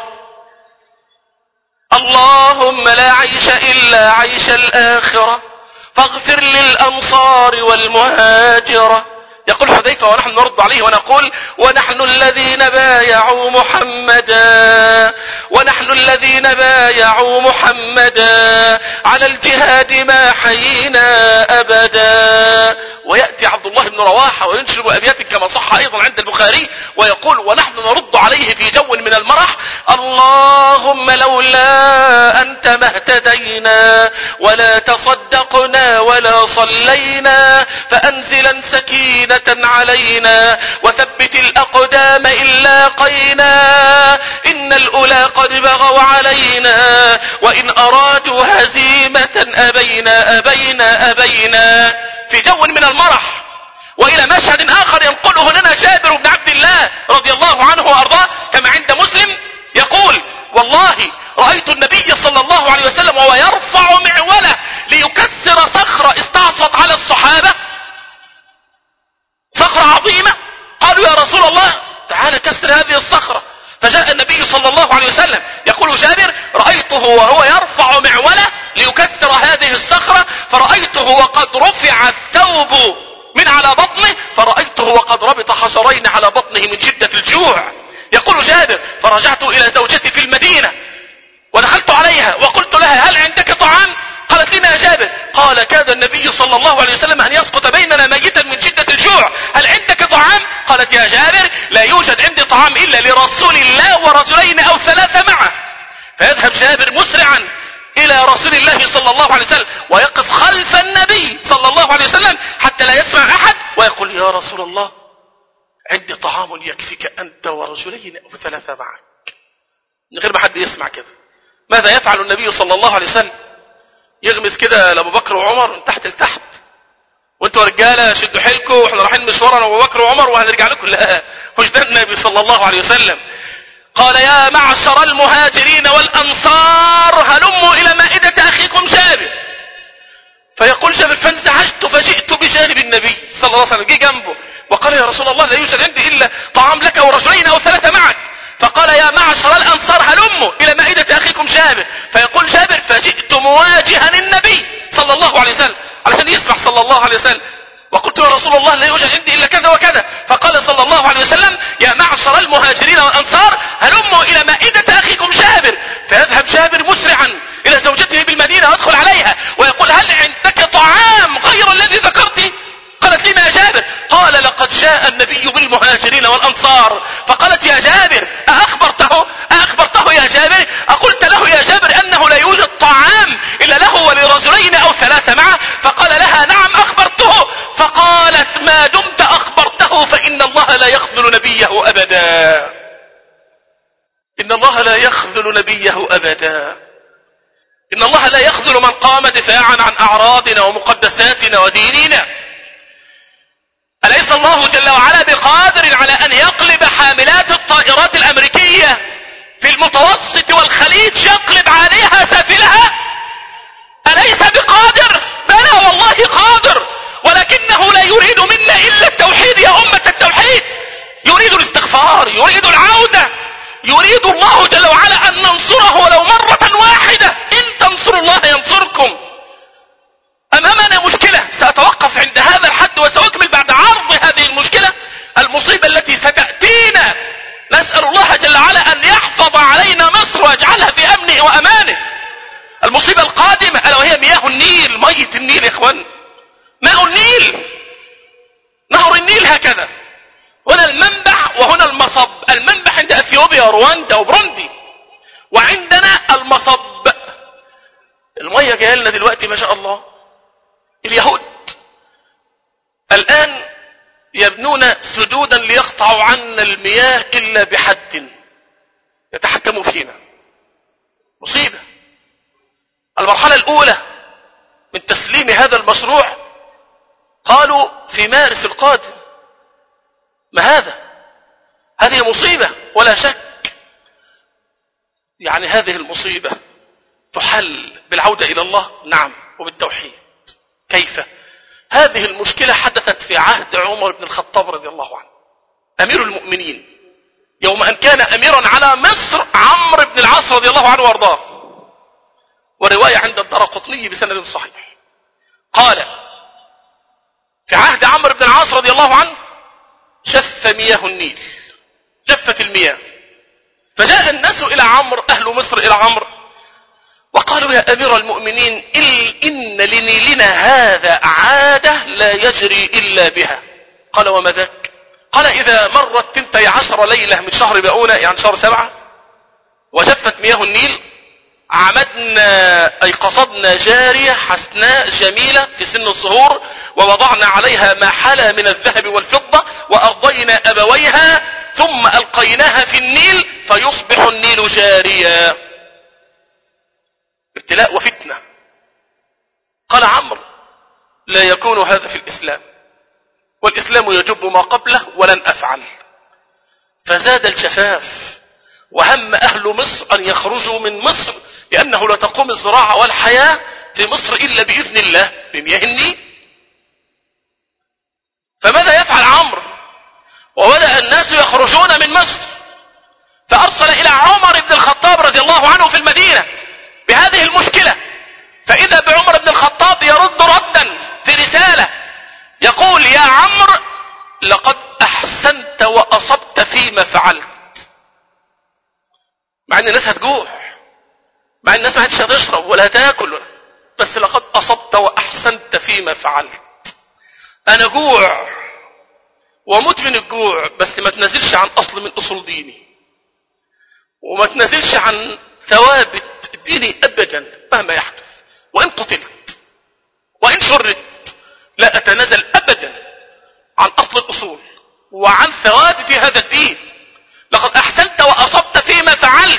اللهم لا عيش إلا عيش الآخرة، فاغفر للأنصار والمهاجرة. يقول حذيفة ونحن نرد عليه ونقول: ونحن الذين بايعوا محمدا، ونحن الذين بايعوا محمدا على الجهاد ما حيينا أبدا. ويأتي عبد الله بن رواحة وينشر أبيات كما صح أيضا عند البخاري ويقول ونحن نرد عليه في جو من المرح: اللهم لولا أنت ما اهتدينا ولا تصدقنا ولا صلينا، فأنزلا سكينة علينا وثبت الأقدام إن لاقينا، إن الأولى قد بغوا علينا وإن أرادوا هزيمة أبينا أبينا أبينا. في جو من المرح. وإلى مشهد آخر ينقله لنا جابر بن عبد الله رضي الله عنه وأرضاه كما عند مسلم، يقول: والله رأيت النبي صلى الله عليه وسلم وهو يرفع معوله ليكسر صخرة استعصت على الصحابة، صخرة عظيمة. قالوا: يا رسول الله تعال كسر هذه الصخرة. فجاء النبي صلى الله عليه وسلم، يقول جابر: رأيته وهو يرفع معوله ليكسر هذه الصخرة، فرأيته وقد رفع الثوب من على بطنه، فرأيته وقد ربط حجرين على بطنه من شدة الجوع. يقول جابر: فرجعت إلى زوجتي في المدينة ودخلت عليها وقلت لها: هل عندك طعام؟ قالت لنا: يا جابر. قال: كاد النبي صلى الله عليه وسلم أن يسقط بيننا ميتا من شدة الجوع، هل عندك طعام؟ قالت: يا جابر لا يوجد عندي طعام إلا لرسول الله ورجلين أو 3 معه. فيذهب جابر مسرعا إلى رسول الله صلى الله عليه وسلم ويقف خلف النبي صلى الله عليه وسلم حتى لا يسمع أحد، ويقول: يا رسول الله عندي طعام يكفيك أنت ورجلين أو 3 معك، من غير ما حد يسمع كده. ماذا يفعل النبي صلى الله عليه وسلم؟ يغمز كده لأبو بكر وعمر من تحت لتحت: وانتوا رجاله شدوا حيلكم واحنا رايحين مشوار انا وابو بكر وعمر وهنرجع لكم. لا، مش ده النبي صلى الله عليه وسلم. قال: يا معشر المهاجرين والأنصار هلموا إلى مائدة أخيكم جابر. فيقول جابر: فانزعجت فجئت بجانب النبي صلى الله عليه وسلم، جه جنبه وقال: يا رسول الله لا يوجد عندي إلا طعام لك ورجلين أو 3 معك. فقال: يا معشر الأنصار هلموا إلى مائدة أخيكم أخيكم جابر. فيقول جابر فجئت مواجها النبي صلى الله عليه وسلم علشان يسمع صلى الله عليه وسلم، وقلت يا رسول الله لا يوجد عندي إلا كذا وكذا. فقال صلى الله عليه وسلم يا معشر المهاجرين والأنصار هلموا إلى مائدة أخيكم جابر. فيذهب جابر مسرعا إلى زوجته بالمدينة ويدخل عليها ويقول هل عندك طعام غير الذي ذكرت؟ قالت لما يا جابر؟ قال لقد جاء النبي بالمهاجرين والأنصار. فقالت يا جابر أخبرته يا جابر؟ أقلت له يا جابر أنه لا يوجد طعام إلا له ولرجلين أو ثلاثة معه؟ فقال لها نعم أخبرته. فقالت ما دمت أخبرته فإن الله لا يخذل نبيه أبدا. إن الله لا يخذل نبيه أبدا. إن الله لا يخذل من قام دفاعا عن أعراضنا ومقدساتنا وديننا. أليس الله جل وعلا بقادر على أن يقلب حاملات الطائرات الأمريكية في المتوسط والخليج يقلب عليها سافلها؟ أليس بقادر؟ بلى والله قادر، ولكنه لا يريد منا إلا التوحيد يا أمة التوحيد. يريد الاستغفار، يريد العودة، يريد الله جل وعلا أن ننصره ولو مرة واحدة. إن تنصروا الله ينصركم. أمامنا مشكلة سأتوقف عند هذا الحد وسأكمل بعد عرض هذه المشكلة المصيبة التي ستأتينا. نسأل الله جل وعلا أن يحفظ علينا مصر ويجعلها في أمنه وأمانه. المصيبة القادمة ألا وهي مياه النيل، مية النيل يا إخوان، ماء النيل، نهر النيل هكذا. هنا المنبع وهنا المصب. المنبع عند أثيوبيا ورواندا وبروندي، وعندنا المصب. المية جايه لنا دلوقتي ما شاء الله. اليهود الآن يبنون سدودا ليقطعوا عنا المياه إلا بحد، يتحكموا فينا. مصيبة. المرحلة الأولى من تسليم هذا المشروع قالوا في مارس القادم. ما هذا؟ هذه مصيبة ولا شك. يعني هذه المصيبة تحل بالعودة إلى الله؟ نعم، وبالتوحيد. كيف؟ هذه المشكلة حدثت في عهد عمر بن الخطاب رضي الله عنه أمير المؤمنين، يوم أن كان أميرا على مصر عمرو بن العاص رضي الله عنه وارضاه. ورواية عند الدارقطني بسند صحيح قال في عهد عمرو بن العاص رضي الله عنه شف مياه النيل، جفت المياه. فجاء الناس إلى عمرو، أهل مصر إلى عمرو، وقالوا يا أمير المؤمنين إن لنيلنا هذا عادة لا يجري إلا بها. قال وما ذاك؟ قال إذا مرت 12 ليلة من شهر بؤونة يعني شهر 7 وجفت مياه النيل، عمدنا أي قصدنا جارية حسناء جميلة في سن الصهور ووضعنا عليها ما حلا من الذهب والفضة وأرضينا أبويها ثم ألقيناها في النيل فيصبح النيل جاريا. ابتلاء وفتنة. قال عمرو لا يكون هذا في الإسلام، والإسلام يجب ما قبله ولن أفعل. فزاد الجفاف وهم أهل مصر أن يخرجوا من مصر، لأنه لا تقوم الزراعة والحياة في مصر إلا بإذن الله بمياه النيل. فماذا يفعل عمرو؟ وبدأ الناس يخرجون من مصر، فأرسل إلى عمر بن الخطاب رضي الله عنه في المدينة بهذه المشكلة. فإذا بعمر بن الخطاب يرد ردا في رسالة يقول يا عمرو لقد أحسنت وأصبت فيما فعلت. مع أن الناس هتجوع، مع أن الناس ما هتش هتشرب ولا هتاكل، بس لقد أصبت وأحسنت فيما فعلت. أنا جوع وموت من الجوع، بس ما تنزلش عن أصل من أصول ديني، وما تنزلش عن ثوابت ديني أبدا مهما يحدث. وإن قتلت وإن شردت لا أتنازل أبدا عن أصل الأصول وعن ثوابت هذا الدين. لقد أحسنت وأصبت فيما فعلت.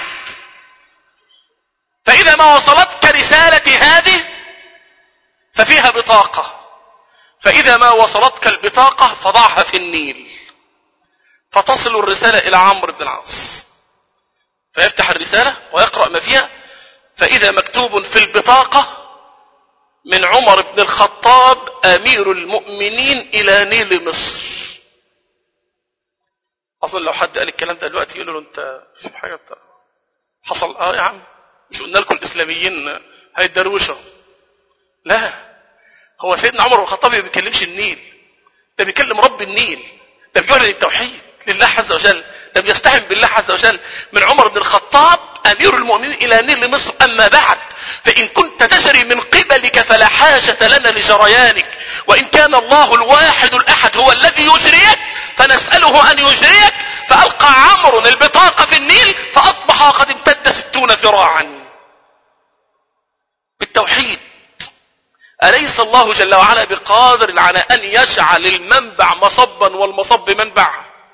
فإذا ما وصلتك رسالتي هذه ففيها بطاقة، فإذا ما وصلتك البطاقة فضعها في النيل، فتصل الرسالة إلى عمرو بن العاص، فيفتح الرسالة ويقرأ ما فيها، فإذا مكتوب في البطاقة من عمر بن الخطاب أمير المؤمنين إلى نيل مصر. أصلا لو حد قال الكلام ده دلوقتي يقول له أنت في حاجة حصل. يا عم مش قلنا لكم الإسلاميين هيدروشوا؟ لا، هو سيدنا عمر بن الخطاب ما بيكلمش النيل، ده بيكلم رب النيل، ده بيعلن التوحيد لله عز وجل، ده بيستعن بالله عز وجل. من عمر بن الخطاب أمير المؤمنين إلى نيل مصر: أما بعد فإن كنت تجري من قبلك فلا حاجة لنا لجريانك، وإن كان الله الواحد الأحد هو الذي يجريك فنسأله أن يجريك. فألقى عمرو البطاقة في النيل فأصبح قد امتد 60 ذراعا بالتوحيد. أليس الله جل وعلا بقادر على أن يجعل المنبع مصبا والمصب منبع؟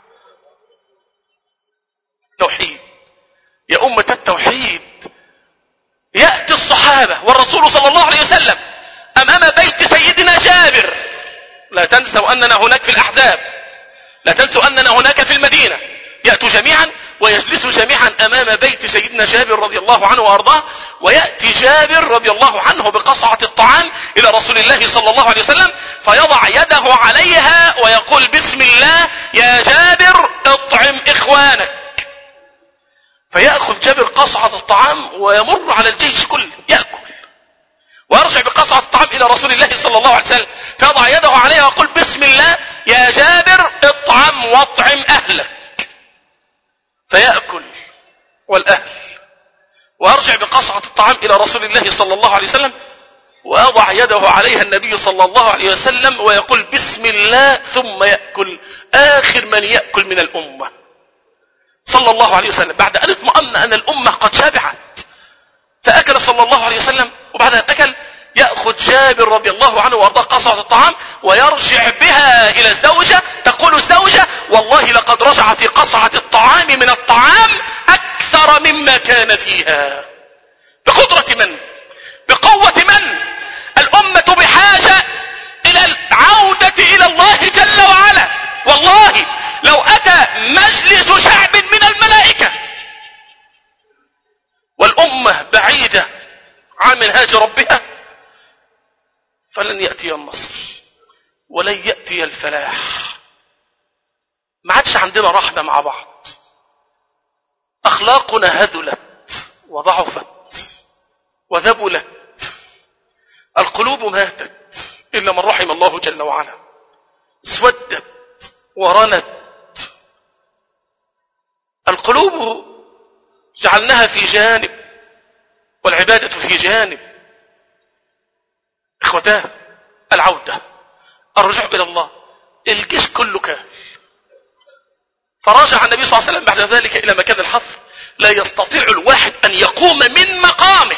توحيد يا أمة التوحيد. يأتي الصحابة والرسول صلى الله عليه وسلم أمام بيت سيدنا جابر. لا تنسوا أننا هناك في الأحزاب، لا تنسوا أننا هناك في المدينة. يأتوا جميعا ويجلسوا جميعا أمام بيت سيدنا جابر رضي الله عنه وأرضاه، ويأتي جابر رضي الله عنه بقصعة الطعام إلى رسول الله صلى الله عليه وسلم، فيضع يده عليها ويقول: بسم الله يا جابر اطعم إخوانك. فيأخذ جابر قصعة الطعام ويمر على الجيش كله يأكل، ويرجع بقصعة الطعام إلى رسول الله صلى الله عليه وسلم، فيضع يده عليها ويقول: بسم الله يا جابر اطعم واطعم أهلك. فيأكل والأهل، ويرجع بقصعة الطعام إلى رسول الله صلى الله عليه وسلم، ويضع يده عليها النبي صلى الله عليه وسلم ويقول: بسم الله، ثم يأكل آخر من يأكل من الأمة صلى الله عليه وسلم، بعد أن اطمأن أن الأمة قد شبعت. فأكل صلى الله عليه وسلم، وبعد أن أكل يأخذ جابر رضي الله عنه وأرضاه قصعة الطعام ويرجع بها إلى الزوجة. تقول الزوجة: والله لقد رجع في قصعة الطعام من الطعام أكثر مما كان فيها. بقدرة من؟ بقوة من؟ الأمة بحاجة إلى العودة إلى الله جل وعلا. والله لو أتى مجلس شعب من الملائكة والأمة بعيدة عن منهاج ربها فلن يأتي النصر ولن يأتي الفلاح. ما عادش عندنا رحمة مع بعض، أخلاقنا هذلت وضعفت وذبلت، القلوب ماتت إلا من رحم الله جل وعلا، اسودت ورنت. القلوب جعلناها في جانب والعبادة في جانب. إخوتاه، العودة، الرجوع إلى الله. الجيش كله كامل. فرجع النبي صلى الله عليه وسلم بعد ذلك إلى مكان الحفر. لا يستطيع الواحد أن يقوم من مقامه،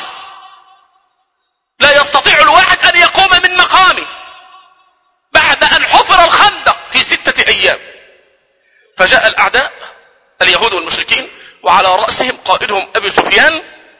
لا يستطيع الواحد أن يقوم من مقامه بعد أن حفر الخندق في 6 أيام. فجاء الأعداء اليهود والمشركين وعلى رأسهم قائدهم أبي سفيان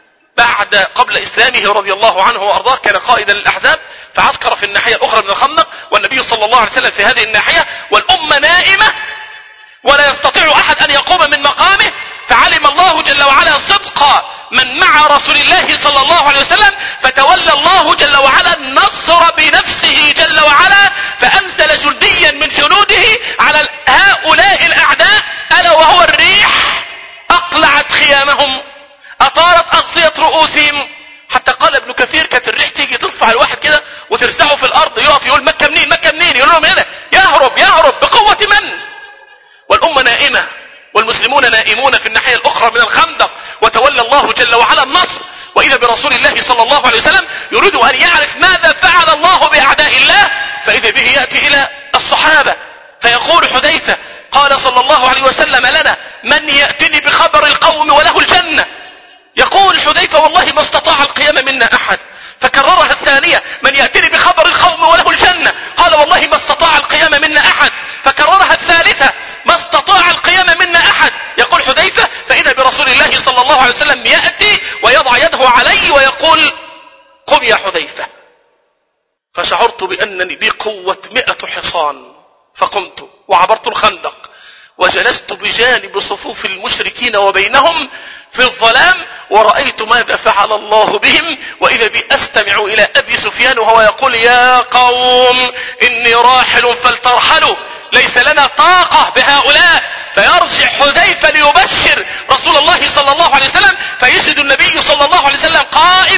قبل إسلامه رضي الله عنه وأرضاه كان قائدا للأحزاب، فعسكر في الناحية الأخرى من الخندق والنبي صلى الله عليه وسلم في هذه الناحية والأمة نائمة ولا يستطيع أحد أن يقوم من مقامه. فعلم الله جل وعلا صدق من مع رسول الله صلى الله عليه وسلم، فتولى الله جل وعلا النصر بنفسه جل وعلا، فأنزل جنديا من جنوده على هؤلاء الأعداء، ألا وهو الريح، أقلعت خيامهم، أطارت أغطية رؤوسهم، حتى قال ابن كثير كانت الريح تيجي ترفع الواحد كده وترزعه في الأرض، يقف يقول: مكة منين مكة منين؟ يقول لهم هنا، يهرب يهرب. بقوة من؟ والأمة نائمة والمسلمون نائمون في الناحية الأخرى من الخندق، وتولى الله جل وعلا النصر. وإذا برسول الله صلى الله عليه وسلم يريد أن يعرف ماذا فعل الله بأعداء الله، فإذا به يأتي إلى الصحابة فيقول حذيفة: قال صلى الله عليه وسلم لنا: من يأتني بخبر القوم وله الجنة؟ يقول حذيفة: والله ما استطاع القيام منا أحد. فكررها الثانية: من يأتني بخبر القوم وله الجنة؟ قال: والله ما استطاع القيام منا أحد. فكررها الثالثة: ما استطاع القيام منا أحد. يقول حذيفة: فإذا برسول الله صلى الله عليه وسلم يأتي ويضع يده علي ويقول: قم يا حذيفة. فشعرت بأنني بي قوة 100 حصان، فقمت وعبرت الخندق وجلست بجانب صفوف المشركين وبينهم في الظلام، ورأيت ماذا فعل الله بهم. وإذا بي أستمع إلى أبي سفيان وهو يقول: يا قوم إني راحل فلترحلوا، ليس لنا طاقة بهؤلاء. فيرجع حذيفة ليبشر رسول الله صلى الله عليه وسلم، فيجد النبي صلى الله عليه وسلم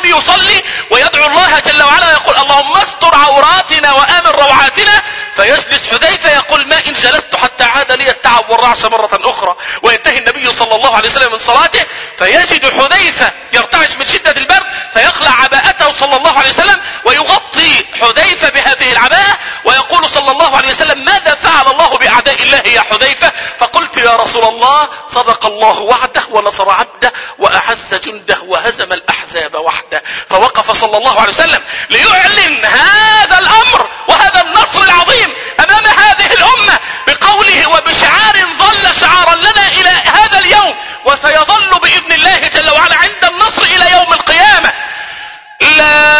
النبي يصلي ويدعو الله جل وعلا يقول اللهم استر عوراتنا وآمن روعاتنا، فيجلس حذيفة يقول ما إن جلست حتى عاد لي التعب والرعش مرة أخرى. وينتهي النبي صلى الله عليه وسلم من صلاته فيجد حذيفة يرتعش من شدة البرد، فيخلع عباءته صلى الله عليه وسلم ويغطي حذيفة بهذه العباءة، ويقول صلى الله عليه وسلم ماذا فعل الله بأعداء الله يا حذيفة؟ فقلت يا رسول الله صدق الله وعده ونصر عبده وأعز جنده وهزم الأحزاب وحده. فوقف صلى الله عليه وسلم ليعلن هذا الأمر وهذا النصر العظيم أمام هذه الأمة بقوله وبشعار ظل شعارا لنا إلى هذا اليوم وسيظل بإذن الله جل وعلا عند النصر إلى يوم القيامة. لا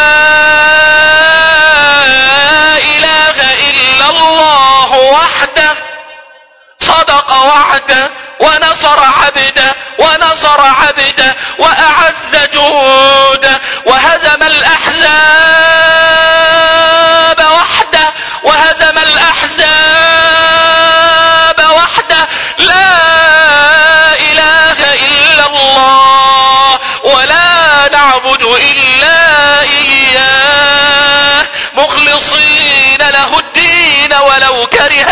إله إلا الله وحده صدق وعده ونصر عبده وأعز جوده وهزم الأحزاب وحده لا إله إلا الله ولا نعبد إلا إياه مخلصين له الدين ولو كره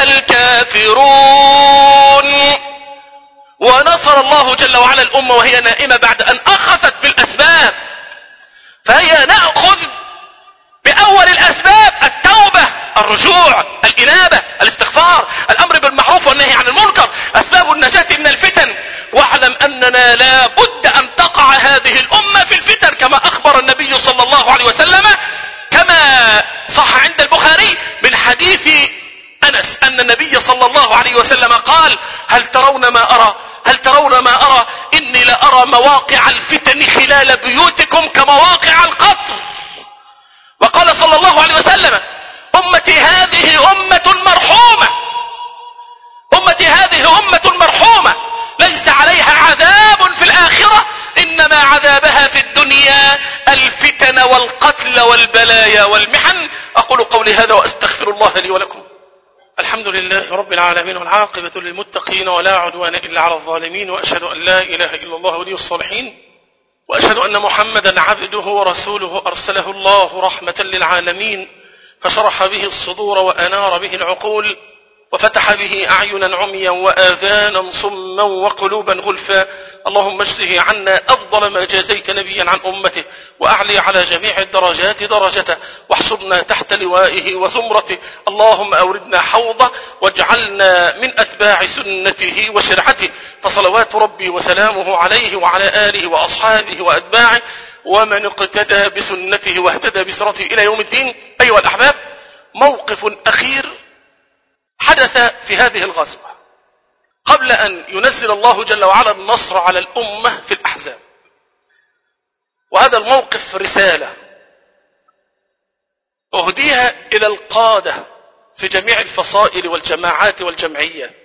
الكافرون. ونصر الله جل وعلا الأمة وهي نائمة بعد أن أخذت بالأسباب، فهي نأخذ بأول الأسباب التوبة، الرجوع، الإنابة، الاستغفار، الأمر بالمعروف والنهي عن المنكر، أسباب النجاة من الفتن. واعلم أننا لا بد أن تقع هذه الأمة في الفتن كما أخبر النبي صلى الله عليه وسلم كما صح عند البخاري من حديث أنس أن النبي صلى الله عليه وسلم قال هل ترون ما أرى إني لأرى مواقع الفتن خلال بيوتكم كمواقع القطر. وقال صلى الله عليه وسلم أمتي هذه أمة مرحومة ليس عليها عذاب في الآخرة إنما عذابها في الدنيا الفتن والقتل والبلايا والمحن. أقول قولي هذا وأستغفر الله لي ولكم. الحمد لله رب العالمين والعاقبة للمتقين ولا عدوان إلا على الظالمين، وأشهد أن لا إله إلا الله ولي الصالحين، وأشهد أن محمدا عبده ورسوله أرسله الله رحمة للعالمين فشرح به الصدور وأنار به العقول وفتح به أعينا عميا وآذانا صما وقلوبا غلفا. اللهم اجزه عنا أفضل ما جازيت نبيا عن أمته وأعلي على جميع الدرجات درجته واحشرنا تحت لوائه وزمرته. اللهم أوردنا حوضه واجعلنا من أتباع سنته وشرعته، فصلوات ربي وسلامه عليه وعلى آله وأصحابه وأتباعه ومن اقتدى بسنته واهتدى بسيرته إلى يوم الدين. أيها الأحباب، موقف أخير حدث في هذه الغزوة قبل أن ينزل الله جل وعلا النصر على الأمة في الأحزاب، وهذا الموقف رسالة أهديها إلى القادة في جميع الفصائل والجماعات والجمعيات.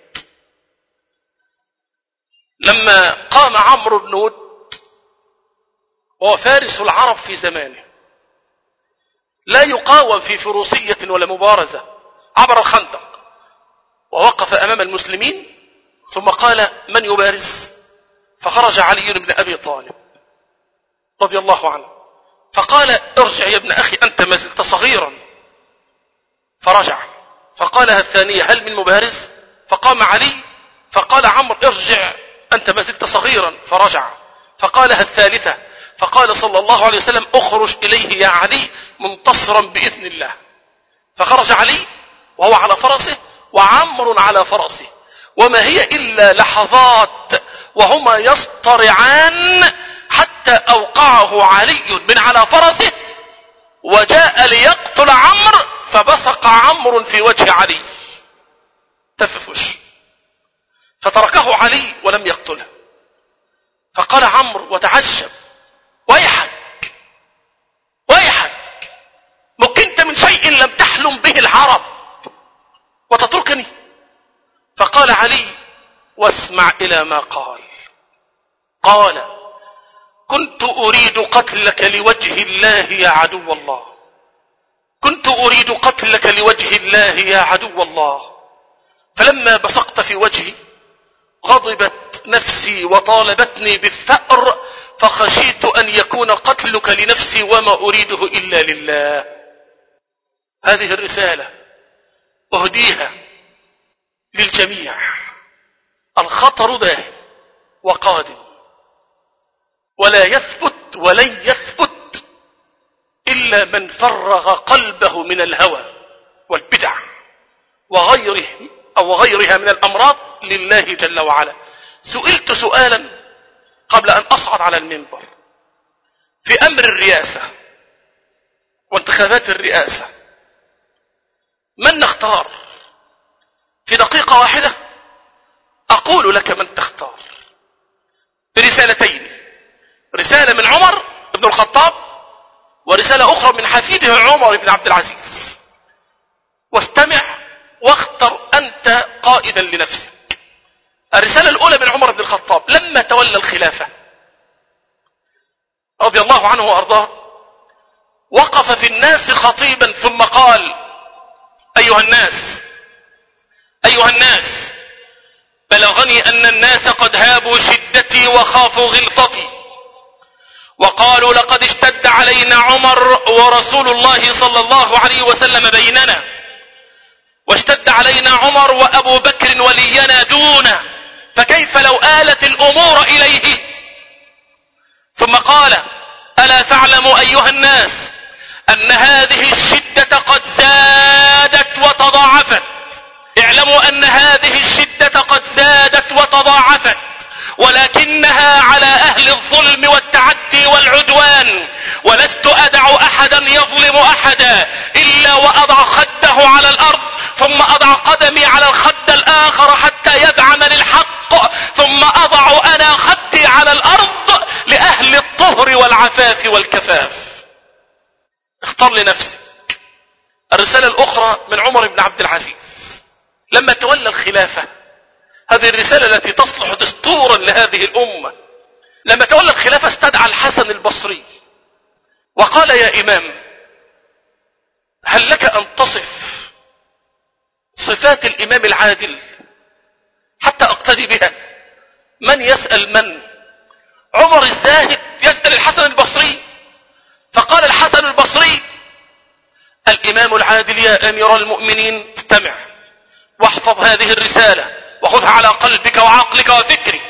لما قام عمرو بن ود وهو فارس العرب في زمانه لا يقاوم في فروسية ولا مبارزة، عبر الخندق ووقف أمام المسلمين ثم قال من يبارز؟ فخرج علي بن أبي طالب رضي الله عنه فقال ارجع يا ابن أخي أنت ما زلت صغيرا، فرجع. فقالها الثانية هل من مبارز؟ فقام علي فقال عمرو ارجع أنت ما زلت صغيرا، فرجع. فقالها الثالثة فقال صلى الله عليه وسلم اخرج إليه يا علي منتصرا بإذن الله. فخرج علي وهو على فرسه وعمرو على فرسه، وما هي إلا لحظات وهما يصطرعان حتى أوقعه علي من على فرسه وجاء ليقتل عمرو فبصق عمرو في وجه علي تففش، فتركه علي ولم يقتله. فقال عمرو وتعجب ويحك مكنت من شيء لم تحلم به العرب وتتركني؟ فقال علي واسمع إلى ما قال كنت أريد قتلك لوجه الله يا عدو الله، كنت أريد قتلك لوجه الله يا عدو الله، فلما بصقت في وجهي غضبت نفسي وطالبتني بالثأر فخشيت أن يكون قتلك لنفسي وما أريده إلا لله. هذه الرسالة أهديها للجميع. الخطر داهم وقادم، ولا يثبت ولن يثبت إلا من فرغ قلبه من الهوى والبدع وغيرها من الأمراض لله جل وعلا. سئلت سؤالا قبل أن أصعد على المنبر في أمر الرئاسة وانتخابات الرئاسة، من نختار؟ في دقيقة واحدة أقول لك من تختار برسالتين: رسالة من عمر بن الخطاب ورسالة أخرى من حفيده عمر بن عبد العزيز. واستمع واختر أنت قائدا لنفسك. الرسالة الأولى من عمر بن الخطاب لما تولى الخلافة رضي الله عنه وأرضاه، وقف في الناس خطيبا ثم قال: أيها الناس، بلغني أن الناس قد هابوا شدتي وخافوا غلظتي، وقالوا لقد اشتد علينا عمر ورسول الله صلى الله عليه وسلم بيننا، واشتد علينا عمر وأبو بكر ولينا دونه، فكيف لو آلت الأمور إليه؟ ثم قال: ألا تعلموا أيها الناس أن هذه الشدة قد زادت وتضاعفت. اعلموا أن هذه الشدة قد زادت وتضاعفت، ولكنها على أهل الظلم والتعدي والعدوان، ولست أدع أحدا يظلم أحدا إلا وأضع خده على الأرض، ثم أضع قدمي على الخد الآخر حتى يدعم للحق، ثم أضع أنا خدي على الأرض لأهل الطهر والعفاف والكفاف. اختار لنفسك. الرسالة الأخرى من عمر بن عبد العزيز لما تولى الخلافة، هذه الرسالة التي تصلح دستورا لهذه الأمة. لما تولى الخلافة استدعى الحسن البصري وقال: يا إمام، هل لك أن تصف صفات الإمام العادل حتى أقتدي بها؟ من يسأل من؟ عمر الزاهد يسأل الحسن البصري، فقال الحسن البصري: الإمام العادل يا أمير المؤمنين، استمع واحفظ هذه الرسالة وخذها على قلبك وعقلك وفكرك.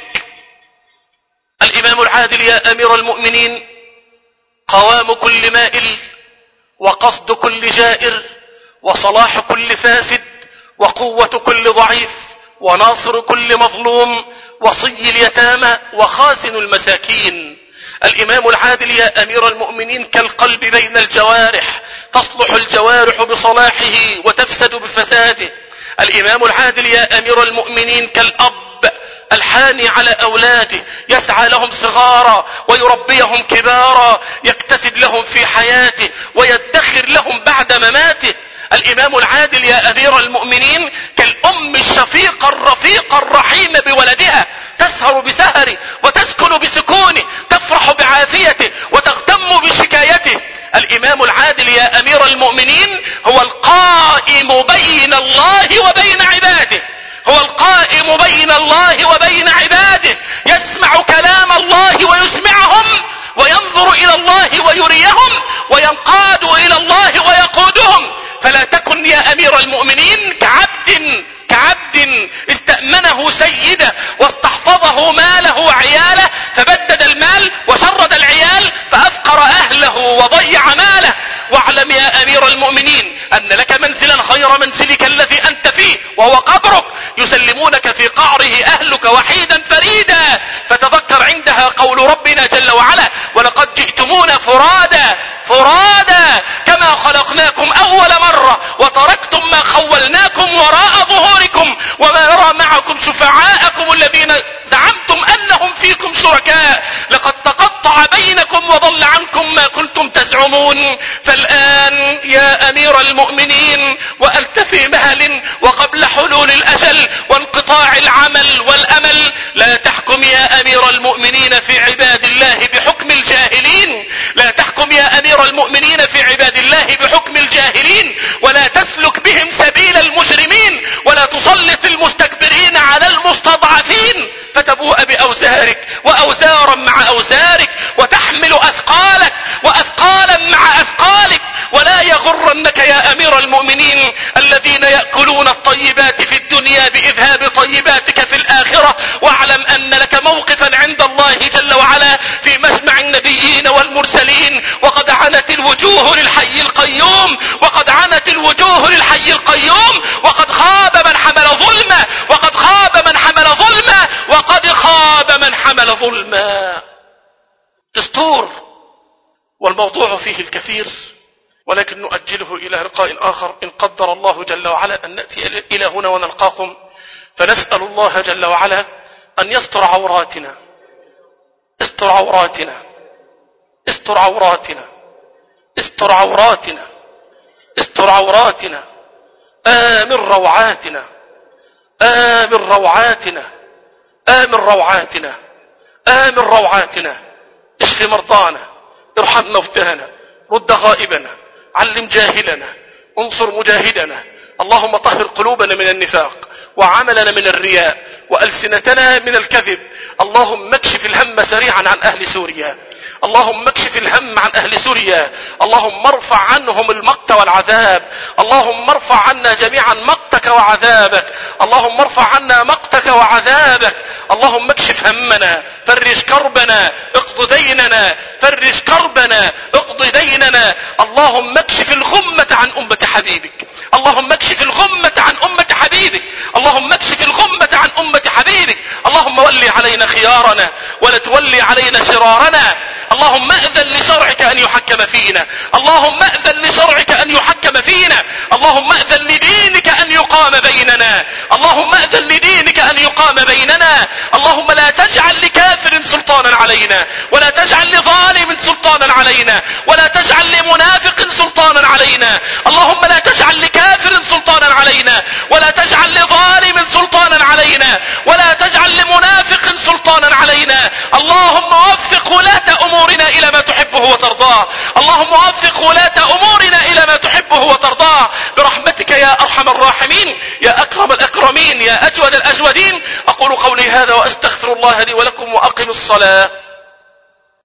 الإمام العادل يا أمير المؤمنين قوام كل مائل، وقصد كل جائر، وصلاح كل فاسد، وقوة كل ضعيف، وناصر كل مظلوم، وصي اليتامى، وخازن المساكين. الإمام العادل يا أمير المؤمنين كالقلب بين الجوارح، تصلح الجوارح بصلاحه وتفسد بفساده. الإمام العادل يا أمير المؤمنين كالأب الحاني على أولاده، يسعى لهم صغارا ويربيهم كبارا، يكتسب لهم في حياته ويدخر لهم بعد مماته. الإمام العادل يا أمير المؤمنين كالأم الشفيقة الرفيقة الرحيمة بولدها، تسهر بسهره وتسكن بسكونه، تفرح بعافيته وتغتم بشكايته. الإمام العادل يا أمير المؤمنين هو القائم بين الله وبين عباده، هو القائم بين الله وبين عباده، يسمع كلام الله ويسمعهم، وينظر إلى الله ويريهم، وينقاد إلى الله ويقودهم. فلا تكن يا أمير المؤمنين كعبد استأمنه سيده واستحفظه ماله وعياله، فبدد المال وشرد العيال فأفقر أهله وضيع ماله. واعلم يا أمير المؤمنين أن لك منزلا خير منزلك الذي أنت فيه وهو قبرك، يسلمونك في قعره أهلك وحيدا فريدا، فتذكر عندها قول ربنا جل وعلا: ولقد جئتمونا فرادا كما خلقناكم أول مرة، وتركتم ما خولناكم وراء ظهوركم، وما نرى معكم شفعاءكم الذين زعمتم أنهم فيكم شركاء، لقد تقطع بينكم وضل عنكم ما كنتم تزعمون. فالآن يا أمير المؤمنين وأنت في مهل وقبل حلول الأجل وانقطاع العمل والأمل، لا تحكم يا أمير المؤمنين في عباد الله بحكم الجاهلين، لا تحكم يا أمير المؤمنين في عباد الله بحكم الجاهلين، ولا تسلك بهم سبيل المجرمين، ولا تسلط المستكبرين على المستضعفين، فتبوء بأوزارك وأوزارا مع أوزارك، طيباتك في الآخرة، واعلم أن لك موقفا عند الله جل وعلا في مجمع النبيين والمرسلين. وقد عنت الوجوه للحي القيوم، وقد عنت الوجوه للحي القيوم، وقد خاب من حمل ظلما، وقد خاب من حمل ظلما، وقد خاب من حمل ظلما. دستور، والموضوع فيه الكثير، ولكن نؤجله إلى لقاء آخر إن قدر الله جل وعلا أن نأتي إلى هنا ونلقاكم. فنسأل الله جل وعلا أن يستر عوراتنا، استر عوراتنا، استر عوراتنا، استر عوراتنا، استر عوراتنا، آمن روعاتنا، آمن روعاتنا، آمن روعاتنا، آمن روعاتنا. اشف مرضانا، ارحم موتانا، رد غائبنا، علم جاهلنا، انصر مجاهدنا. اللهم طهر قلوبنا من النفاق، وعملنا من الرياء، وألسنتنا من الكذب. اللهم اكشف الهم سريعا عن أهل سوريا، اللهم اكشف الهم عن أهل سوريا. اللهم ارفع عنهم المقت والعذاب، اللهم ارفع عنا جميعا مقتك وعذابك، اللهم ارفع عنا مقتك وعذابك. اللهم اكشف همنا، فرج كربنا، اقض ديننا، فرج كربنا، اقض ديننا. اللهم اكشف الغمة عن أمة حبيبك، اللهم اكشف الغمة عن أمة حبيبك، اللهم اكشف الغمة عن أمة حبيبك. اللهم ولي علينا خيارنا ولا تولي علينا شرارنا. اللهم أذن لشرعك أن يحكم فينا، اللهم أذن لشرعك أن يحكم فينا. اللهم أذن لدينك أن يقام بيننا، اللهم أذن لدينك أن يقام بيننا. اللهم لا تجعل لكافر سلطانا علينا، ولا تجعل لظالم سلطانا علينا، ولا تجعل لمنافق سلطانا علينا. اللهم لا تجعل لكافر سلطانا علينا، ولا تجعل لظالم سلطانا علينا، ولا تجعل لمنافق سلطانا علينا. اللهم وفق ولاة أمورنا إلى ما تحبه وترضاه، اللهم وفق ولاة أمورنا إلى ما تحبه وترضاه برحمتك يا أرحم الراحمين، يا أكرم الأكرمين، يا أجود الأجودين. أقول قولي هذا وأستغفر الله لي ولكم، وأقم الصلاة.